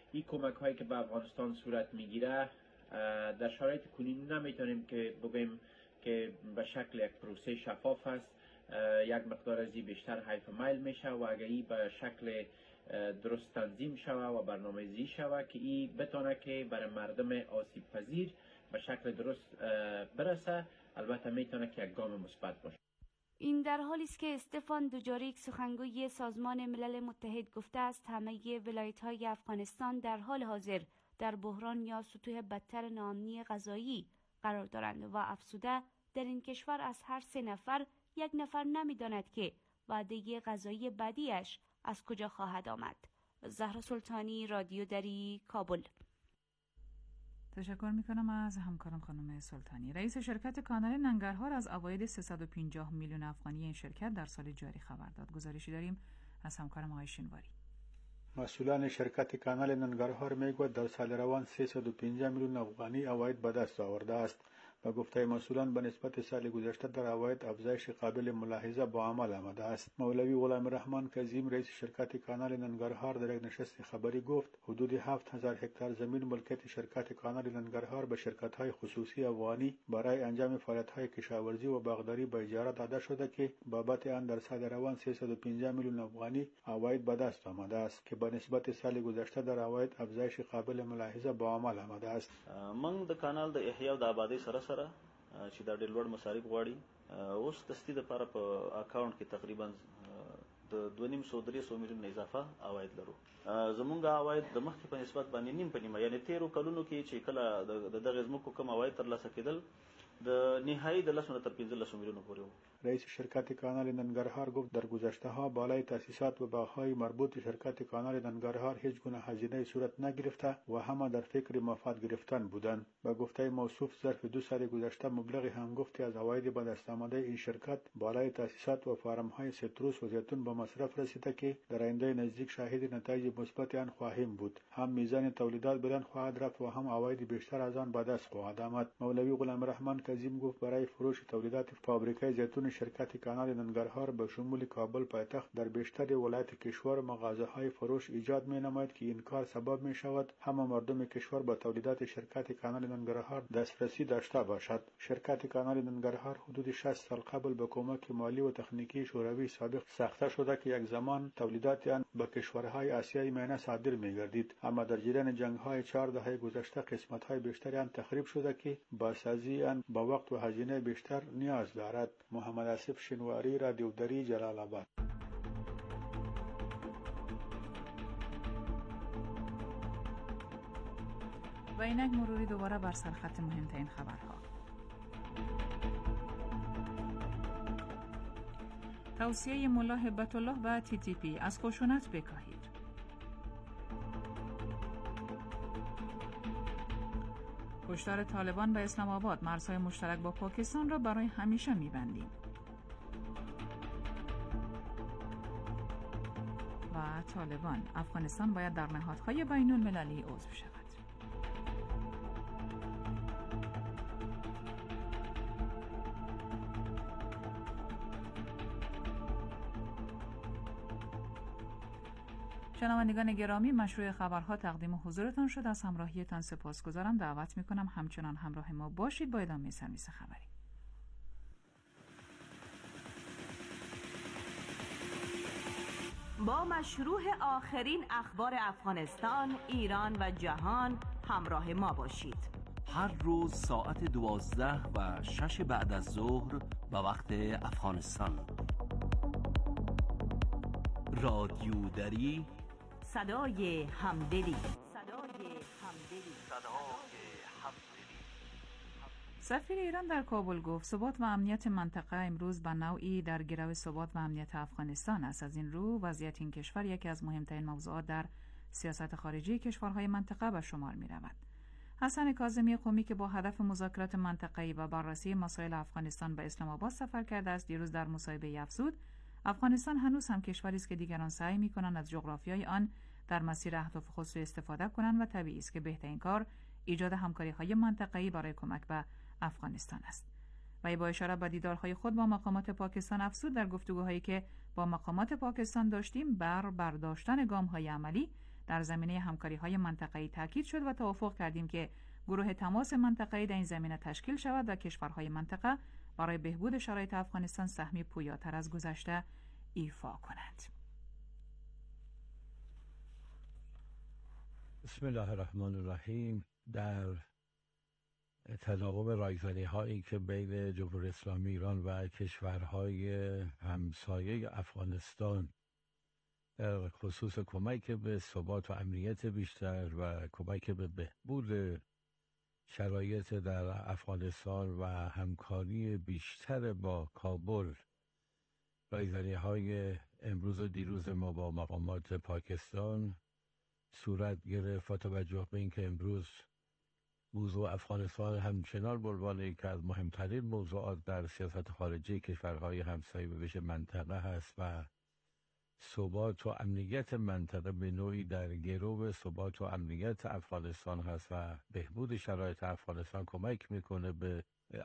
این کمک هایی که به افغانستان صورت میگیره در شرایط کنونی نمیتونیم که بگیم که به شکل یک پروسه شفاف است. یک مقدار از این بیشتر حیف میل میشه و اگر این به شکل درست تنظیم شوه و برنامه‌ریزی شوه که این بتونه که برای مردم آسیب پذیر به شکل درست برسه، البته میتونه که یک گام مثبت باشه. این در حالی است که استفان دوجاریک سخنگوی سازمان ملل متحد گفته است همه ولایت‌های افغانستان در حال حاضر در بحران یا سطوح بدتر ناامنی غذایی قرار دارند و افزوده در این کشور از هر سه نفر یک نفر نمی‌داند که وعده غذایی بعدیش از کجا خواهد آمد. زهرا سلطانی، رادیو دری، کابل. تشکر میکنم از همکارم خانم سلطانی. رئیس شرکت کانال ننگرهار از عواید سیصد و پنجاه میلیون افغانی این شرکت در سال جاری خبر داد. گزارشی داریم از همکارم آقای شینواری. مسئولان شرکت کانال ننگرهار میگوید در سال روان سیصد و پنجاه میلیون افغانی عواید به دست آورده است. به گفته مسئولان به نسبت سال گذشته در عواید افزایش قابل ملاحظه با عمل آمده است. مولوی غلام الرحمن کظیم رئیس شرکت کانال ننگرهار در یک نشست خبری گفت حدود هفت هزار هکتار زمین ملکیت شرکت کانال ننگرهار به شرکت‌های خصوصی افغانی برای انجام فعالیت‌های کشاورزی و باغداری به اجاره داده شده که بابت آن در سال روان سیصد و پنجاه میلیون افغانی عواید به دست آمده است که به نسبت سال گذشته در عواید افزایش قابل ملاحظه با عمل آمده است. من د کانال د احیا او د آبادی سره سره چې دا ډېر لوړ مصارف غواړي اوس د ستې لپاره په اکاونټ کې تقریبا د دوه نیم سو درې سو میلیون اضافه عواید لرو. زمونږ عواید د مخکې په نسبت باندې نیم په نیمه یعنی تیرو کلونو کې چې کله د دغه ځمکو کم عواید ترلاسه کېدل د نهایی د لسو نه تر پنځلسو میلیونو پورې و. رئیس شرکت کانال ننگرهار گفت در گذشته ها بالای تاسیسات و باغ‌های مربوط شرکت کانال ننگرهار هیچ گونه هزینه صورت نگرفته و همه در فکر مفاد گرفتن بودند. با گفته موصوف ظرف دو سال گذشته مبلغ هنگفتی از عواید به دست آمده این شرکت بالای تاسیسات و فارم‌های سیتروس و زیتون به مصرف رسیده که در آینده نزدیک شاهد نتایج مثبت آن خواهیم بود. هم میزان تولیدات بلند خواهد رفت و هم عواید بیشتر از آن به دست خواهد آمد. مولوی غلام الرحمن کظیم گفت برای فروش تولیدات فابریکه زیتون شرکت کانال ننگرهار به شمول کابل پایتخت در بیشتر ولایت کشور مغازه‌های فروش ایجاد می‌نماید که این کار سبب می‌شود همه مردم کشور با تولیدات شرکت کانال ننگرهار دسترسی داشته باشد. شرکت کانال ننگرهار حدود شصت سال قبل به کمک مالی و تکنیکی شوروی سابق ساخته شده که یک زمان تولیدات آن به کشورهای آسیای میانه صادر می‌گردید، اما در جریان جنگ‌های چهار دهه گذشته قسمت‌های بیشتری آن تخریب شده که بازسازی آن با وقت و هزینه بیشتر نیاز دارد. محمد آصف شینواری، رادیو دری، جلال آباد. و اینک مروری دوباره بر سرخط مهمترین خبرها. توصیه ملا هبت الله و تی تی پی از خشونت بکاهید. کشتار طالبان به اسلام آباد مرزهای مشترک با پاکستان را برای همیشه می‌بندیم. و طالبان افغانستان باید در نهادهای بین المللی عضو شود. شنوندگان گرامی، مشروع خبرها تقدیم حضورتان شد. از همراهیتان سپاسگزارم. دعوت میکنم همچنان همراه ما باشید با ادامه سرویس خبری. با مشروع آخرین اخبار افغانستان، ایران و جهان همراه ما باشید. هر روز ساعت دوازده و شش بعد از ظهر به وقت افغانستان. رادیو دری، صدای همدلی. صدای همدلی. صدای همدلی. سفیر ایران در کابل گفت ثبات و امنیت منطقه امروز به نوعی در گرو ثبات و امنیت افغانستان است. از این رو وضعیت این کشور یکی از مهمترین موضوعات در سیاست خارجی کشورهای منطقه به شمار می رود. حسن کاظمی قمی که با هدف مذاکرات منطقه‌ای و بررسی مسائل افغانستان به اسلام آباد سفر کرده است، دیروز در مصاحبه افزود افغانستان هنوز هم کشوری است که دیگران سعی می‌کنند از جغرافیای آن در مسیر اهداف خود سوء استفاده کنند و طبیعی است که بهترین کار ایجاد همکاری‌های منطقه‌ای برای کمک به افغانستان است. و با اشاره به دیدارهای خود با مقامات پاکستان افزود در گفتگوهایی که با مقامات پاکستان داشتیم بر برداشتن گام‌های عملی در زمینه همکاری‌های منطقه‌ای تاکید شد و توافق کردیم که گروه تماس منطقه‌ای در این زمینه تشکیل شود و کشورهای منطقه برای بهبود شرایط افغانستان سهمی پویاتر از گذشته ایفا کنند. بسم الله الرحمن الرحیم. در تناوب رایزنی هایی که بین جمهوری اسلامی ایران و کشورهای همسایه افغانستان در خصوص کمک به ثبات و امنیت بیشتر و کمک به بهبود شرایط در افغانستان و همکاری بیشتر با کابل، رایزنی های امروز و دیروز ما با مقامات پاکستان صورت گرفت و توجه به اینکه امروز موضوع افغانستان همچنان به عنوان یکی از مهمترین موضوعات در سیاست خارجی کشورهای همسایه به ویژه منطقه هست و ثبات و امنیت منطقه به نوعی در گرو ثبات و امنیت افغانستان هست و بهبود شرایط افغانستان کمک میکنه به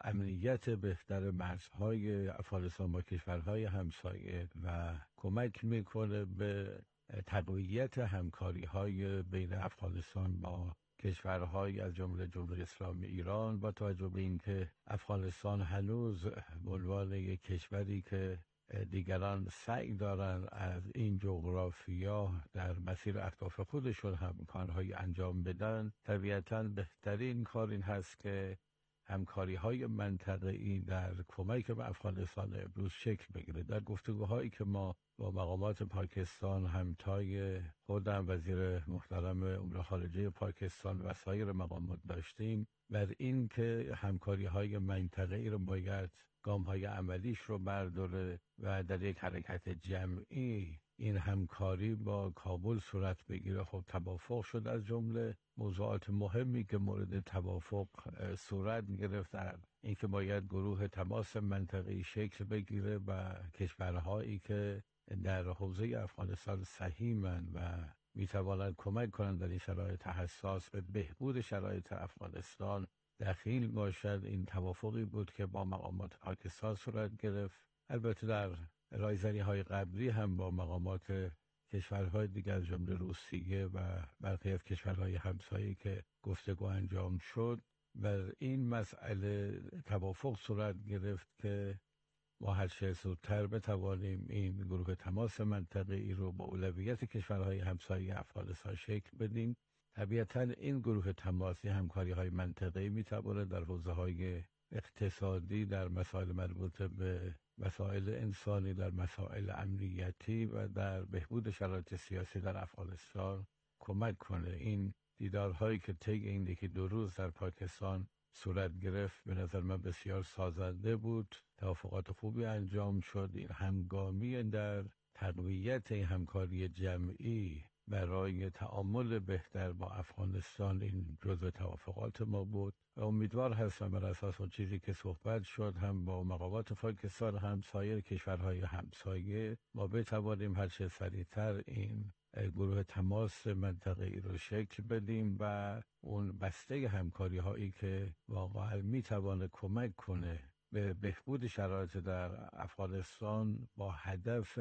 امنیت بهتر مرزهای افغانستان با کشورهای همسایه و کمک میکنه به تقویت همکاری‌های بین افغانستان با کشورهای از جمله جمهوری اسلامی ایران، با توجه به اینکه افغانستان هنوز به عنوان یک کشوری که دیگران سعی دارن از این جغرافیا در مسیر اهداف خودشون هم کارهای انجام بدن، طبیعتاً بهترین کار این هست که همکاری های منطقه‌ای در کمک به افغانستان امروز شکل بگیره. در گفتگوهایی که ما با مقامات پاکستان، همتای خودم وزیر محترم امور خارجه پاکستان و سایر مقامات داشتیم، بر این که همکاری های منطقه‌ای رو باید گام های عملیش رو برداره و در یک حرکت جمعی این همکاری با کابل صورت بگیره. خب توافق شد از جمله موضوعات مهمی که مورد توافق صورت گرفت در اینکه باید گروه تماس منطقه‌ای شکل بگیره و کشورهایی که در حوزه افغانستان سهیمن و میتوانند کمک کنند در این شرایط حساس به بهبود شرایط افغانستان دخیل باشد. این توافقی بود که با مقامات پاکستان صورت گرفت. البته در رایزنی های قبلی هم با مقامات کشورهای دیگر از جمله روسیه و برخی از کشورهای همسایه که گفتگو انجام شد بر این مسئله توافق صورت گرفت که ما هر چه زودتر بتوانیم این گروه تماس منطقه‌ای رو با اولویت کشورهای همسایه افغانستان شکل بدیم. طبیعتاً این گروه تماسی همکاری های منطقه‌ای میتواند در حوزه های اقتصادی، در مسائل مربوط به مسائل انسانی، در مسائل امنیتی و در بهبود شرایط سیاسی در افغانستان کمک کنه. این دیدارهایی که طی این یکی دو روز در پاکستان صورت گرفت به نظر من بسیار سازنده بود. توافقات خوبی انجام شد. این همگامی در تقویت این همکاری جمعی برای تعامل بهتر با افغانستان این جزو توافقات ما بود و امیدوار هستم بر اساس اون چیزی که صحبت شد هم با مقامات پاکستان هم سایر کشورهای همسایه ما بتوانیم هر چه سریعتر این گروه تماس منطقه‌ای رو شکل بدیم و اون بسته همکاری هایی که واقعا میتوانه کمک کنه به بهبود شرایط در افغانستان با هدف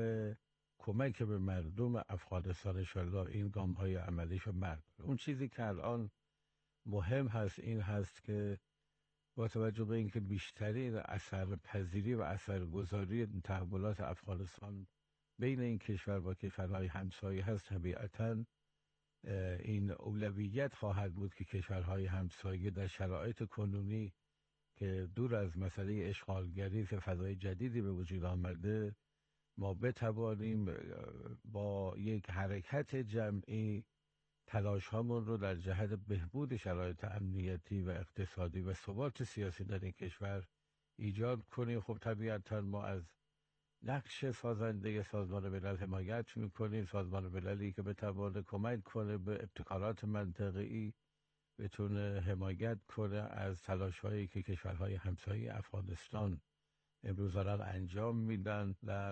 کمک به مردم افغانستان انشاءالله این گام های عملیش رو مرد. اون چیزی که الان مهم هست این هست که با توجه به اینکه بیشترین اثر پذیری و اثرگذاری تحولات افغانستان بین این کشور با کشورهای همسایه هست، طبیعتاً این اولویت خواهد بود که کشورهای همسایه در شرایط کنونی که دور از مسئله اشغالگری که فضای جدیدی به وجود آمده ما بتوانیم با یک حرکت جمعی تلاش هامون رو در جهت بهبود شرایط امنیتی و اقتصادی و ثبات سیاسی در این کشور ایجاد کنیم. خب طبیعتا ما از نقش سازنده سازمان ملل حمایت میکنیم. سازمان مللی که بتوانه کمک کنه به ابتکارات منطقه‌ای، بتونه حمایت کنه از تلاش هایی که کشورهای همسایه افغانستان امروز دارن انجام میدن در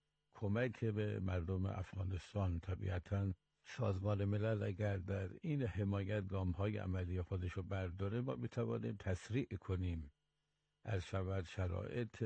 کمک به مردم افغانستان. طبیعتاً سازمان ملل اگر در این حمایت گام‌های عملی خودش رو برداره ما میتوانیم تسریع کنیم از شود شرایط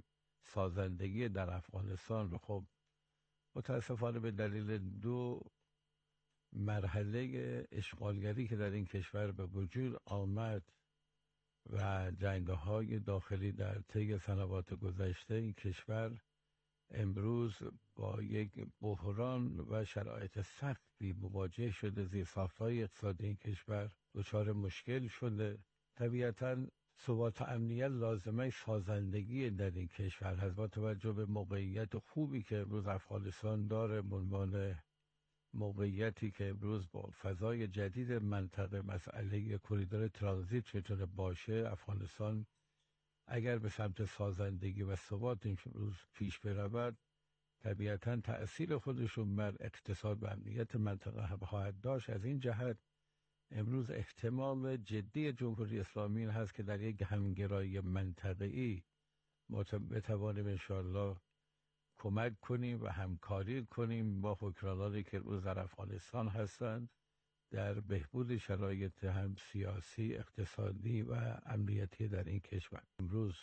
سازندگی در افغانستان رو. خب متاسفانه به دلیل دو مرحله اشغالگری که در این کشور به وجود آمد و جنگ‌های داخلی در طی سنوات گذشته، این کشور امروز با یک بحران و شرایط سختی مواجه شده. زیرساخت‌های اقتصادی این کشور دچار مشکل شده. طبیعتاً ثبات و امنیت لازمه سازندگی در این کشور هست. با توجه به موقعیت خوبی که امروز افغانستان داره، به عنوان موقعیتی که امروز با فضای جدید منطقه، مسئله کریدور ترانزیت چطور باشه، افغانستان اگر به سمت سازندگی و ثبات این روز پیش برود، طبیعتاً تأثیر خودشون بر اقتصاد و امنیت منطقه هم خواهد داشت. از این جهت امروز اهتمام جدی جمهوری اسلامی این هست که در یک همگرایی منطقه‌ای بتوانیم انشاءالله کمک کنیم و همکاری کنیم با حکمرانانی که روز در افغانستان هستند در بهبود شرایط هم سیاسی، اقتصادی و امنیتی در این کشور. امروز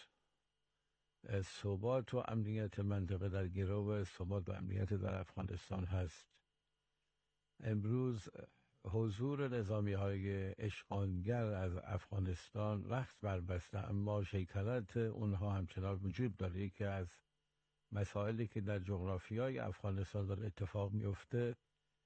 ثبات و امنیت منطقه در گرو ثبات و امنیت در افغانستان هست. امروز حضور نظامی های اشغالگر از افغانستان رخت بربسته، اما شیطنت اونها همچنان وجود داره. که از مسائلی که در جغرافیای افغانستان داره اتفاق میفته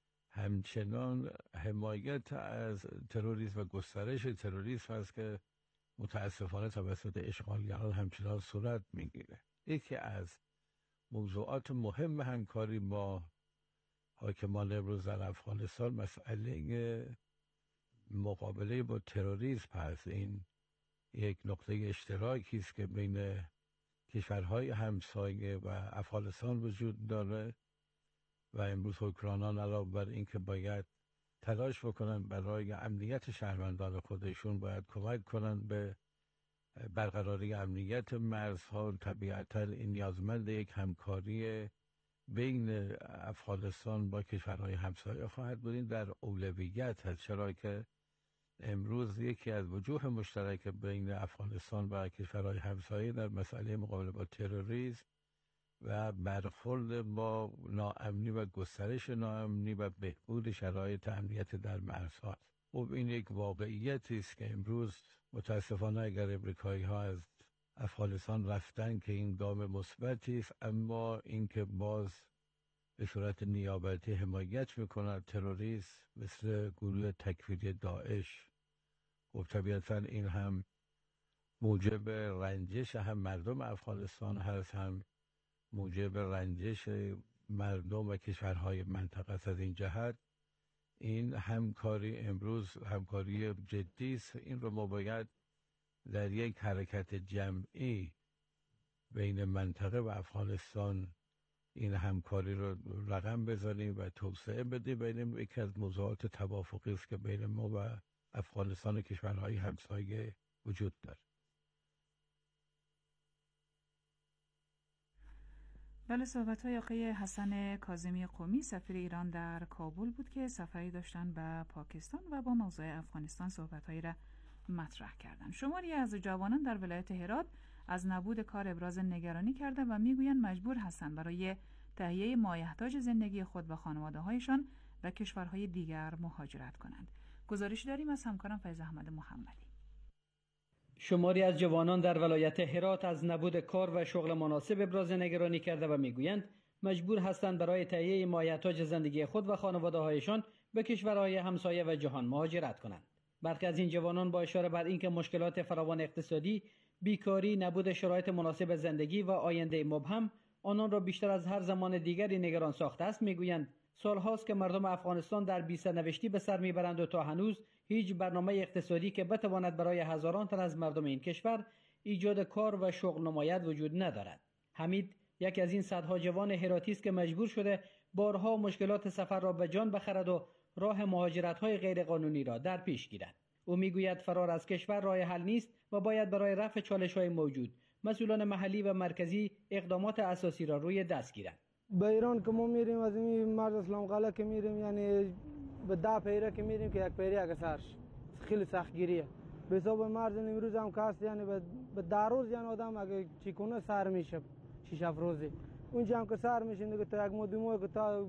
همچنان حمایت از تروریسم و گسترش تروریسم هست که متاسفانه توسط اشغالگران همچنان صورت میگیره. یکی از موضوعات مهم همکاری با حاکمان امروز در افغانستان مسئله مقابله با تروریسم هست. این یک نقطه اشتراکی است که بین کشورهای همسایه و افغانستان وجود داره و امروز حکمرانان علاوه بر اینکه باید تلاش بکنن برای امنیت شهروندان خودشون، باید کمک کنن به برقراری امنیت مرزها. طبیعتا این نیازمند یک همکاری بین افغانستان با کشورهای همسایه خواهد بود. این در اولویت هست، چرا که امروز یکی از وجوه مشترک بین افغانستان و کشورهای همسایه در مسئله مقابله با تروریسم و برخورد با ناامنی و گسترش ناامنی و بهبود شرایط امنیت در مرزها است. خب این یک واقعیتی است که امروز متاسفانه اگر امریکایی ها از افغانستان رفتن که این گام مثبتی است، اما اینکه باز به صورت نیابتی حمایت میکنند تروریسم مثل گروه تکفیری داعش، و طبیعتا این هم موجب رنجش هم مردم افغانستان هست، هم موجب رنجش مردم و کشورهای منطقه است. از این جهت این همکاری امروز همکاری جدی است. این رو ما باید در یک حرکت جمعی بین منطقه و افغانستان این همکاری رو رقم بزنیم و توسعه بدیم. بین یکی از موضوعات توافقی است که بین ما و افغانستان و کشورهای همسایه وجود دارد. بله، صحبت‌های آقای حسن کاظمی قمی سفیر ایران در کابل بود که سفری داشتن به پاکستان و با موضوع افغانستان صحبت‌هایی را مطرح کردند. شماری از جوانان در ولایت هرات از نبود کار ابراز نگرانی کرده و میگویند مجبور هستند برای تهیه مایحتاج زندگی خود و خانواده‌هایشان به کشورهای دیگر مهاجرت کنند. گزارش داریم از همکارم فیض احمد محمدی. شماری از جوانان در ولایت هرات از نبود کار و شغل مناسب ابراز نگرانی کرده و میگویند مجبور هستند برای تهیه مایحتاج زندگی خود و خانواده‌هایشان به کشورهای همسایه و جهان مهاجرت کنند. برخی از این جوانان با اشاره بر اینکه مشکلات فراوان اقتصادی، بیکاری، نبود شرایط مناسب زندگی و آینده مبهم آنان را بیشتر از هر زمان دیگری نگران ساخته است میگویند سالهاست که مردم افغانستان در بی‌سرنوشتی به سر میبرند و تا هنوز هیچ برنامه اقتصادی که بتواند برای هزاران تن از مردم این کشور ایجاد کار و شغل نماید وجود ندارد. حمید یکی از این صدها جوان هراتی است که مجبور شده بارها مشکلات سفر را به جان بخرد و راه مهاجرت‌های غیرقانونی را در پیش گیرد. او میگوید فرار از کشور راه حل نیست و باید برای رفع چالش‌های موجود مسئولان محلی و مرکزی اقدامات اساسی را روی دست گیرند. به ایران که ما میریم از این مرز اسلام قلعه که میریم، یعنی به ده پیره که میریم که یک پیره اگه سرش خیلی سختگیریه. به حساب مرز امروز هم که هست، یعنی به ده روز یعنی آدم اگه چی کنه سر میشه، شش هفت روزی. اونجا هم که سر میشه دیگه تا یک ماه دو ماه که تا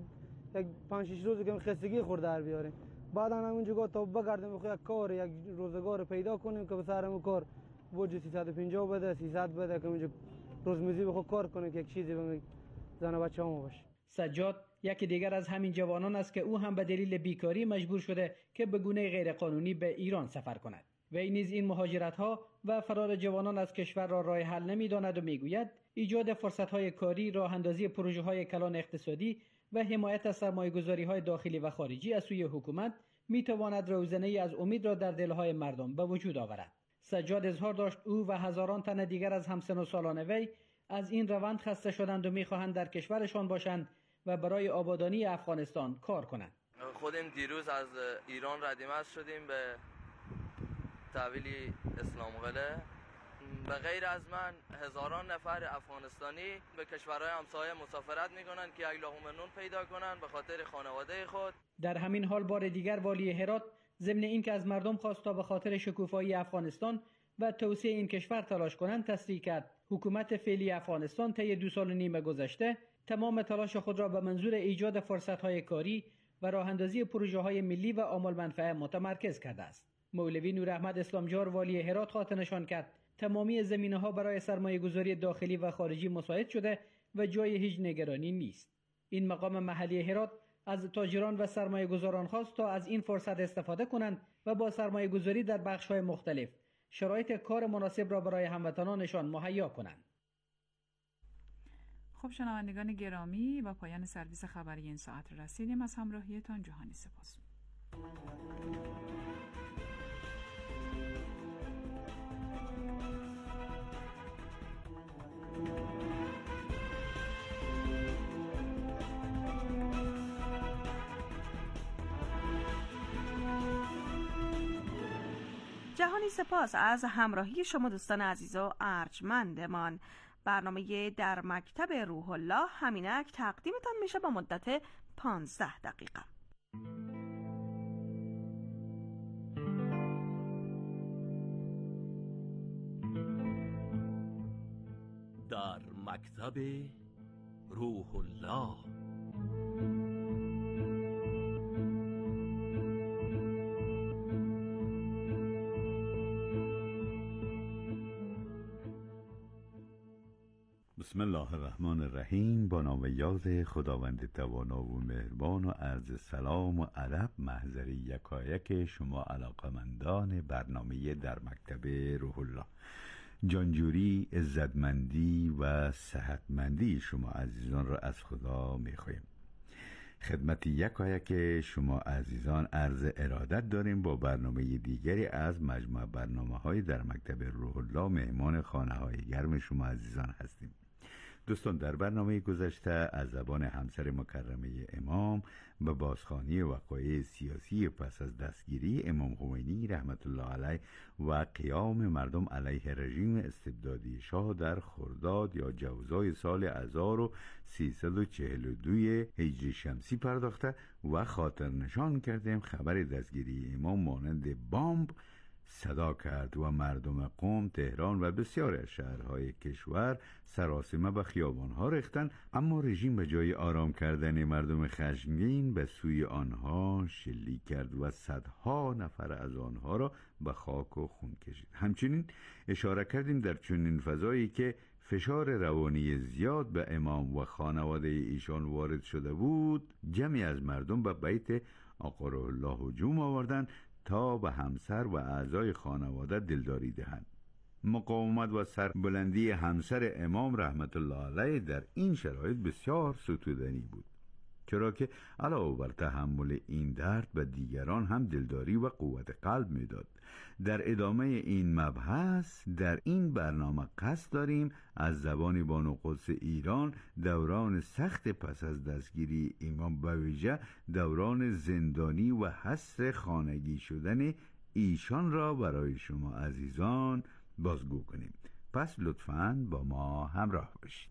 یک پنج شش روز که خستگی خورد در بیاریم. بعد هم اونجا تا بگردیم بخواه یک کار یک روزگار پیدا کنیم که به سرمون کار بوج سیصد و پنجاه بده سیصد بده که اونجا روزمزی بخواه کار کنیم که یک چیزی به زن و بچه همون باشه. سجاد یکی دیگر از همین جوانان است که او هم به دلیل بیکاری مجبور شده که به گونه غیرقانونی به ایران سفر کند. وی نیز این مهاجرت‌ها و فرار جوانان از کشور را راه حل نمی‌داند و می‌گوید ایجاد فرصت‌های کاری، راه اندازی پروژه‌های کلان اقتصادی و حمایت از سرمایه‌گذاری‌های داخلی و خارجی از سوی حکومت می‌تواند روزنه‌ای از امید را در دل‌های مردم به وجود آورد. سجاد اظهار داشت او و هزاران تن دیگر از همسن و سالان وی از این روند خسته شدند و می‌خواهند در کشورشان باشند و برای آبادانی افغانستان کار کنند. خودم دیروز از ایران ردیمت شدیم به تحویل اسلام قلعه. به غیر از من هزاران نفر افغانستانی به کشورهای همسایه مسافرت میکنند که یک لقمه نون پیدا کنند به خاطر خانواده خود. در همین حال بار دیگر والی هرات ضمن اینکه از مردم خواست تا به خاطر شکوفایی افغانستان و توسعه این کشور تلاش کنند تصریح کرد حکومت فعلی افغانستان طی دو سال و نیم گذشته تمام تلاش خود را به منظور ایجاد فرصت‌های کاری و راه اندازی پروژه‌های ملی و عامل منفعه متمرکز کرده است. مولوی نور احمد اسلامجار والی هرات خاطر نشان کرد تمامی زمینه‌ها برای سرمایه‌گذاری داخلی و خارجی مساعد شده و جای هیچ نگرانی نیست. این مقام محلی هرات از تاجران و سرمایه‌گذاران خواست تا از این فرصت استفاده کنند و با سرمایه‌گذاری در بخش‌های مختلف شرایط کار مناسب را برای هموطنانشان مهیا کنند. خب شنوندگان گرامی، با پایان سرویس خبری این ساعت رسیدیم. از همراهیتان جهانی سپاس. جهانی سپاس از همراهی شما دوستان عزیز و ارجمندمان. برنامه در مکتب روح الله همینک تقدیمتان میشه با مدت پانزده دقیقه. در مکتب روح الله. بسم الله الرحمن الرحیم. با نام یاد خداوند توانا و مهربان و عرض سلام و ادب محضر یکایک شما علاقمندان برنامه در مکتب روح الله. جانجوری، عزتمندی و صحتمندی شما عزیزان را از خدا می‌خواهیم. خدمت یکایک شما عزیزان عرض ارادت داریم با برنامه دیگری از مجموعه برنامه‌های در مکتب روح الله. مهمان خانه‌های گرم شما عزیزان هستیم. دوستان، در برنامه گذشته از زبان همسر مکرمه امام به بازخوانی وقایع سیاسی پس از دستگیری امام خمینی رحمت الله علیه و قیام مردم علیه رژیم استبدادی شاه در خرداد یا جوزای سال هزار و سیصد و چهل و دو هجری شمسی پرداخته و خاطر نشان کردیم خبر دستگیری امام مانند بمب صدا کرد و مردم قم، تهران و بسیاری از شهرهای کشور سراسیمه به خیابانها ریختند، اما رژیم به جای آرام کردن مردم خشمگین به سوی آنها شلیک کرد و صدها نفر از آنها را به خاک و خون کشید. همچنین اشاره کردیم در چنین فضایی که فشار روانی زیاد به امام و خانواده ایشان وارد شده بود، جمعی از مردم به بیت آقا روح الله هجوم آوردند تا به همسر و اعضای خانواده دلداری دهند. مقاومت و سربلندی همسر امام رحمت الله علیه در این شرایط بسیار ستودنی بود، چرا که علاوه بر تحمل این درد به دیگران هم دلداری و قوت قلب میداد. در ادامه این مبحث در این برنامه قصد داریم از زبان بانو قدس ایران دوران سخت پس از دستگیری امام، به ویژه دوران زندانی و حصر خانگی شدن ایشان را برای شما عزیزان بازگو کنیم. پس لطفاً با ما همراه باشید.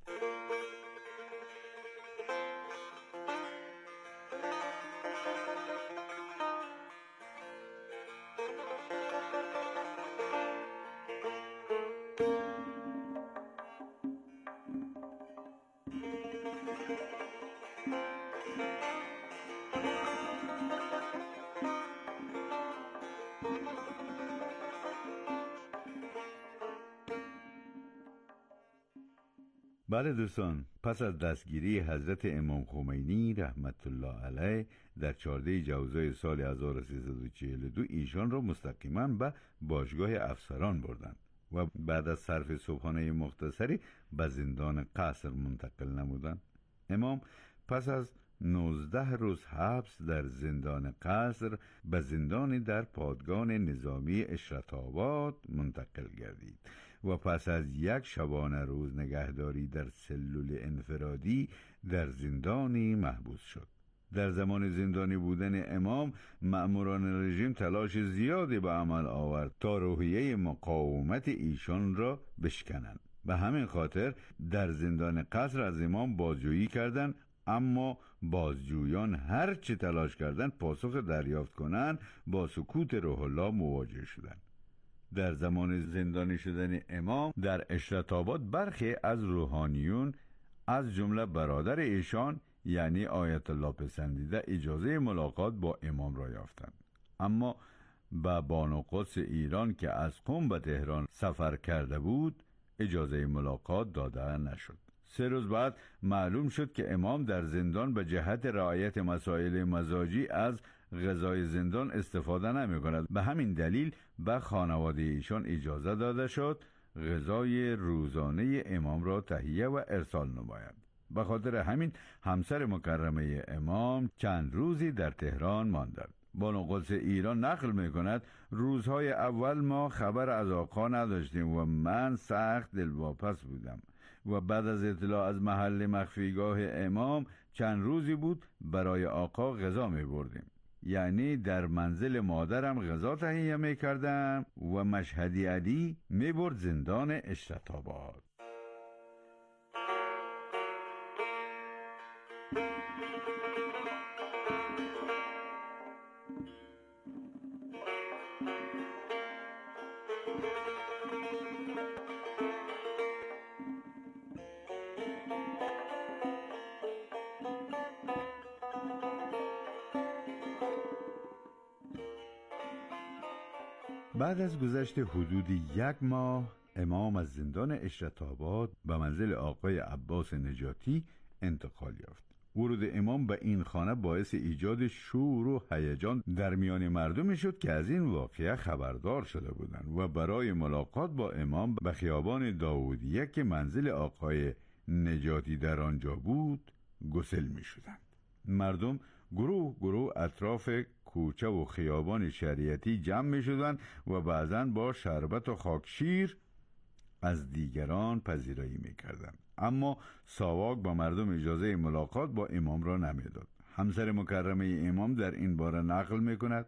بله دوستان، پس از دستگیری حضرت امام خمینی رحمت الله علیه در چهاردهم جوزای سال هزار و سیصد و چهل و دو ایشان را مستقیما به باشگاه افسران بردند و بعد از صرف صبحانه مختصری به زندان قصر منتقل نمودند. امام پس از نوزده روز حبس در زندان قصر به زندانی در پادگان نظامی اشرت آباد منتقل گردید و پس از یک شبانه روز نگهداری در سلول انفرادی در زندانی محبوس شد. در زمان زندانی بودن امام، مأموران رژیم تلاش زیادی به عمل آورد تا روحیه مقاومت ایشان را بشکنند. به همین خاطر در زندان قصر از امام بازجویی کردند، اما بازجویان هر چه تلاش کردند پاسخ دریافت کنند با سکوت روح الله مواجه شدند. در زمان زندانی شدن امام در اشرت آباد برخی از روحانیون از جمله برادر ایشان یعنی آیت الله پسندیده اجازه ملاقات با امام را یافتند، اما به بانو قدس ایران که از قم به تهران سفر کرده بود اجازه ملاقات داده نشد. سه روز بعد معلوم شد که امام در زندان به جهت رعایت مسائل مزاجی از غذای زندان استفاده نمی کند. به همین دلیل به خانواده ایشان اجازه داده شد غذای روزانه امام را تهیه و ارسال نمایند. به خاطر همین همسر مکرمه امام چند روزی در تهران ماندند. بانو قدس ایران نقل می کند روزهای اول ما خبر از آقا نداشتیم و من سخت دلواپس بودم و بعد از اطلاع از محل مخفیگاه امام چند روزی بود برای آقا غذا می بردیم، یعنی در منزل مادرم غذا تهیه می کردم و مشهدی علی می برد زندان اشرت آباد. بعد از گذشت حدود یک ماه امام از زندان اشرت آباد به منزل آقای عباس نجاتی انتقال یافت. ورود امام به این خانه باعث ایجاد شور و هیجان در میان مردمی شد که از این واقعه خبردار شده بودند و برای ملاقات با امام به خیابان داودیه که منزل آقای نجاتی در آنجا بود گسل می شدند. مردم گروه گروه اطراف کوچه و خیابان شریعتی جمع می شدند و بعضاً با شربت و خاکشیر از دیگران پذیرایی می کردند. اما ساواک با مردم اجازه ملاقات با امام را نمی داد. همسر مکرمه امام در این باره نقل می کند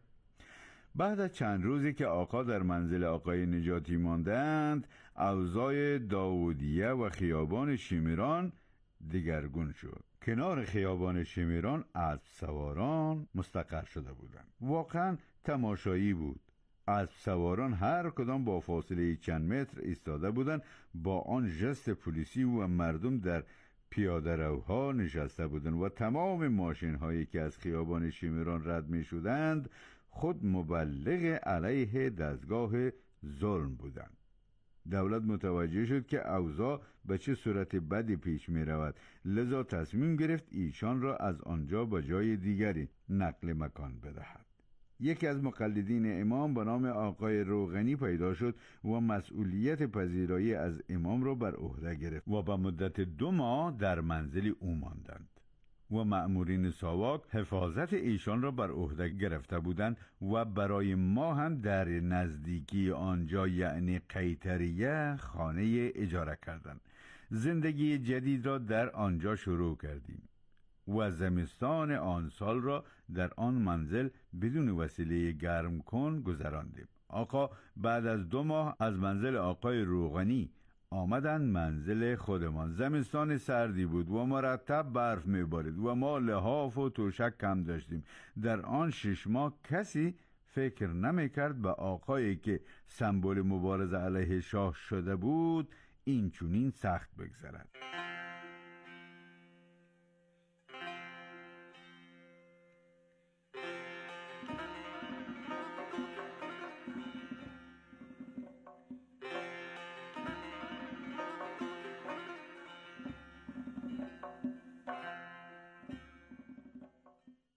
بعد از چند روزی که آقا در منزل آقای نجاتی ماندند اوضاع داودیه و خیابان شیمیران دگرگون شد. کنار خیابان شیمیران اسب سواران مستقر شده بودند. واقعا تماشایی بود. اسب سواران هر کدام با فاصله چند متر ایستاده بودند، با آن ژست پلیسی و مردم در پیاده روها نشسته بودند و تمام ماشین هایی که از خیابان شیمیران رد می شدند خود مبلغ علیه دستگاه ظلم بودند. دولت متوجه شد که اوضاع به چه صورت بدی پیش می رود، لذا تصمیم گرفت ایشان را از آنجا به جای دیگری نقل مکان بدهد. یکی از مقلدین امام به نام آقای روغنی پیدا شد و مسئولیت پذیرایی از امام را بر عهده گرفت و به مدت دو ماه در منزل او ماندند و مأمورین ساواک حفاظت ایشان را بر عهده گرفته بودند و برای ما هم در نزدیکی آنجا یعنی قیطریه خانه اجاره کردند. زندگی جدید را در آنجا شروع کردیم و زمستان آن سال را در آن منزل بدون وسیله گرم کن گذراندیم. آقا بعد از دو ماه از منزل آقای روغنی آمدن منزل خودمان. زمستان سردی بود و مرتب برف میبارید و ما لحاف و توشک کم داشتیم. در آن شش ماه کسی فکر نمیکرد به آقایی که سمبل مبارزه علیه شاه شده بود این چنین سخت بگذرد.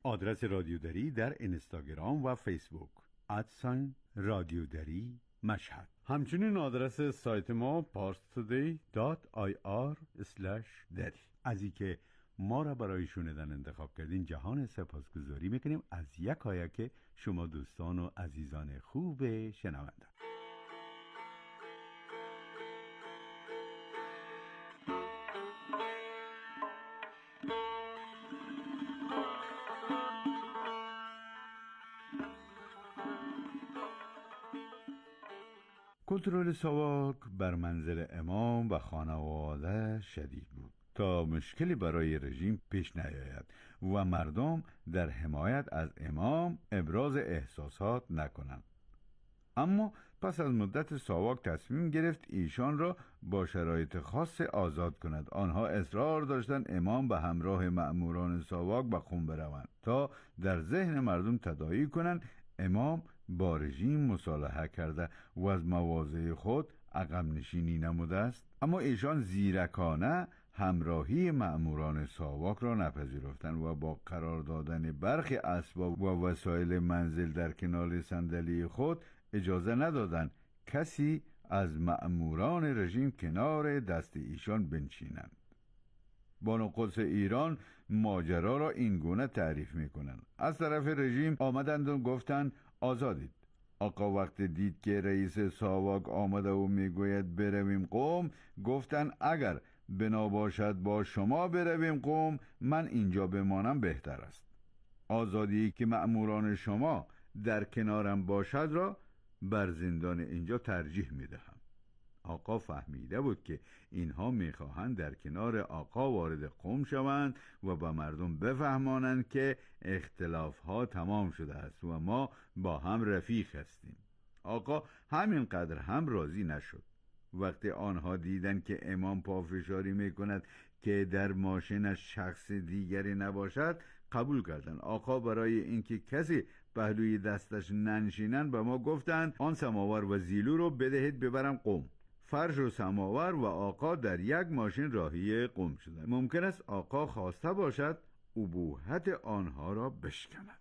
آدرس رادیودری در اینستاگرام و فیسبوک ادساین رادیودری مشهد. همچنین آدرس سایت ما پارس تودی دات آی آر اسلش دری. از اینکه ما را برای شنیدن انتخاب کردین جهان سپاسگزاری میکنیم از یکایک شما دوستان و عزیزان خوب شنونده. کنترل ساواک بر منزل امام و خانواده شدید بود تا مشکلی برای رژیم پیش نیاید و مردم در حمایت از امام ابراز احساسات نکنند. اما پس از مدت ساواک تصمیم گرفت ایشان را با شرایط خاص آزاد کند. آنها اصرار داشتند امام به همراه مأموران ساواک به قم بروند تا در ذهن مردم تداعی کنند امام با رژیم مصالحه کرده و از مواضع خود عقب نشینی نموده است. اما ایشان زیرکانه همراهی مأموران ساواک را نپذیرفتند و با قرار دادن برخی اسباب و وسایل منزل در کنار صندلی خود اجازه ندادند کسی از مأموران رژیم کنار دست ایشان بنشینند. بانو قدس ایران ماجرا را این گونه تعریف میکنند. از طرف رژیم آمدند و گفتند آزادید. آقا وقت دید که رئیس ساواک آمده و میگوید برویم قم، گفتن اگر بنا باشد با شما برویم قم، من اینجا بمانم بهتر است. آزادی که مأموران شما در کنارم باشد را بر زندان اینجا ترجیح میدهم. آقا فهمیده بود که اینها میخواهند در کنار آقا وارد قم شوند و با مردم بفهمانند که اختلاف ها تمام شده است و ما با هم رفیق هستیم. آقا همینقدر هم راضی نشد. وقتی آنها دیدند که امام پافشاری میکند که در ماشینش شخص دیگری نباشد قبول کردند. آقا برای اینکه کسی پهلوی دستش ننشینند به ما گفتند آن سماور و زیلو رو بدهید ببرم قم. فرش و سماور و آقا در یک ماشین راهی قم شدند. ممکن است آقا خواسته باشد ابوحت آنها را بشکند.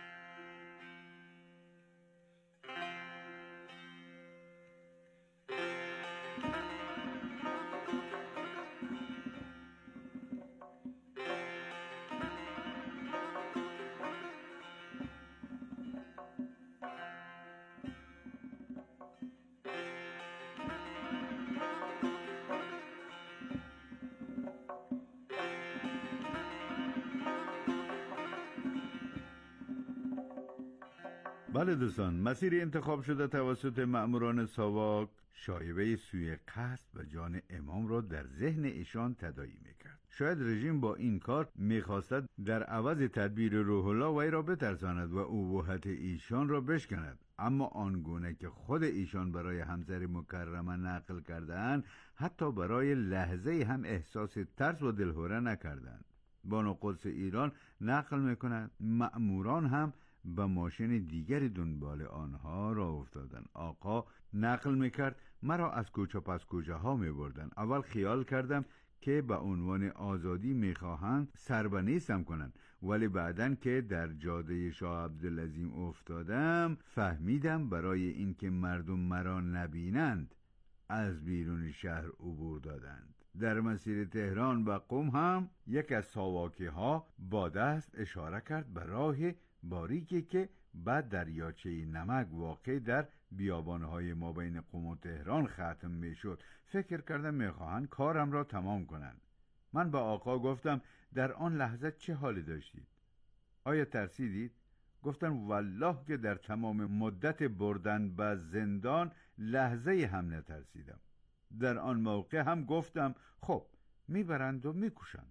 بله دوستان، مسیر انتخاب شده توسط مأموران ساواک شایبه سوی قصد و جان امام را در ذهن ایشان تداعی میکرد. شاید رژیم با این کار میخواستد در عوض تدبیر روح الله وی را بترساند و ابوحت ایشان را بشکند. اما آنگونه که خود ایشان برای همسر مکرمه نقل کردند، حتی برای لحظه هم احساس ترس و دلهره نکردند. بانو قدس ایران نقل میکند مأموران هم به ماشین دیگری دنبال آنها را افتادند. آقا نقل میکرد مرا از کوچه پس کوچه ها میبردند. اول خیال کردم که به عنوان آزادی میخواهند سربنیستم کنند، ولی بعدن که در جاده شاه عبدالعظیم افتادم فهمیدم برای اینکه مردم مرا نبینند از بیرون شهر عبور دادند. در مسیر تهران و قم هم یک از ساواکی ها با دست اشاره کرد به راه باریکی که بعد دریاچه نمک واقع در بیابانهای ما بین قم و تهران ختم می شد. فکر کردم می خواهند کارم را تمام کنند. من با آقا گفتم در آن لحظه چه حالی داشتید؟ آیا ترسیدید؟ گفتن والله که در تمام مدت بردن به زندان لحظه هم نترسیدم. در آن موقع هم گفتم خب میبرند و میکشند.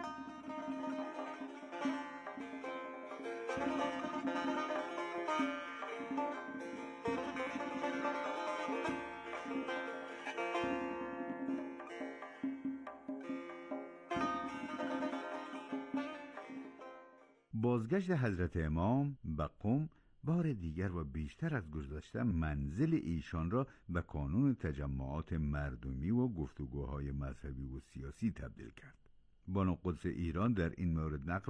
بازگشت حضرت امام به قم بار دیگر و بیشتر از گذشته منزل ایشان را به کانون تجمعات مردمی و گفتگوهای مذهبی و سیاسی تبدیل کرد. بانو قدس ایران در این مورد نقل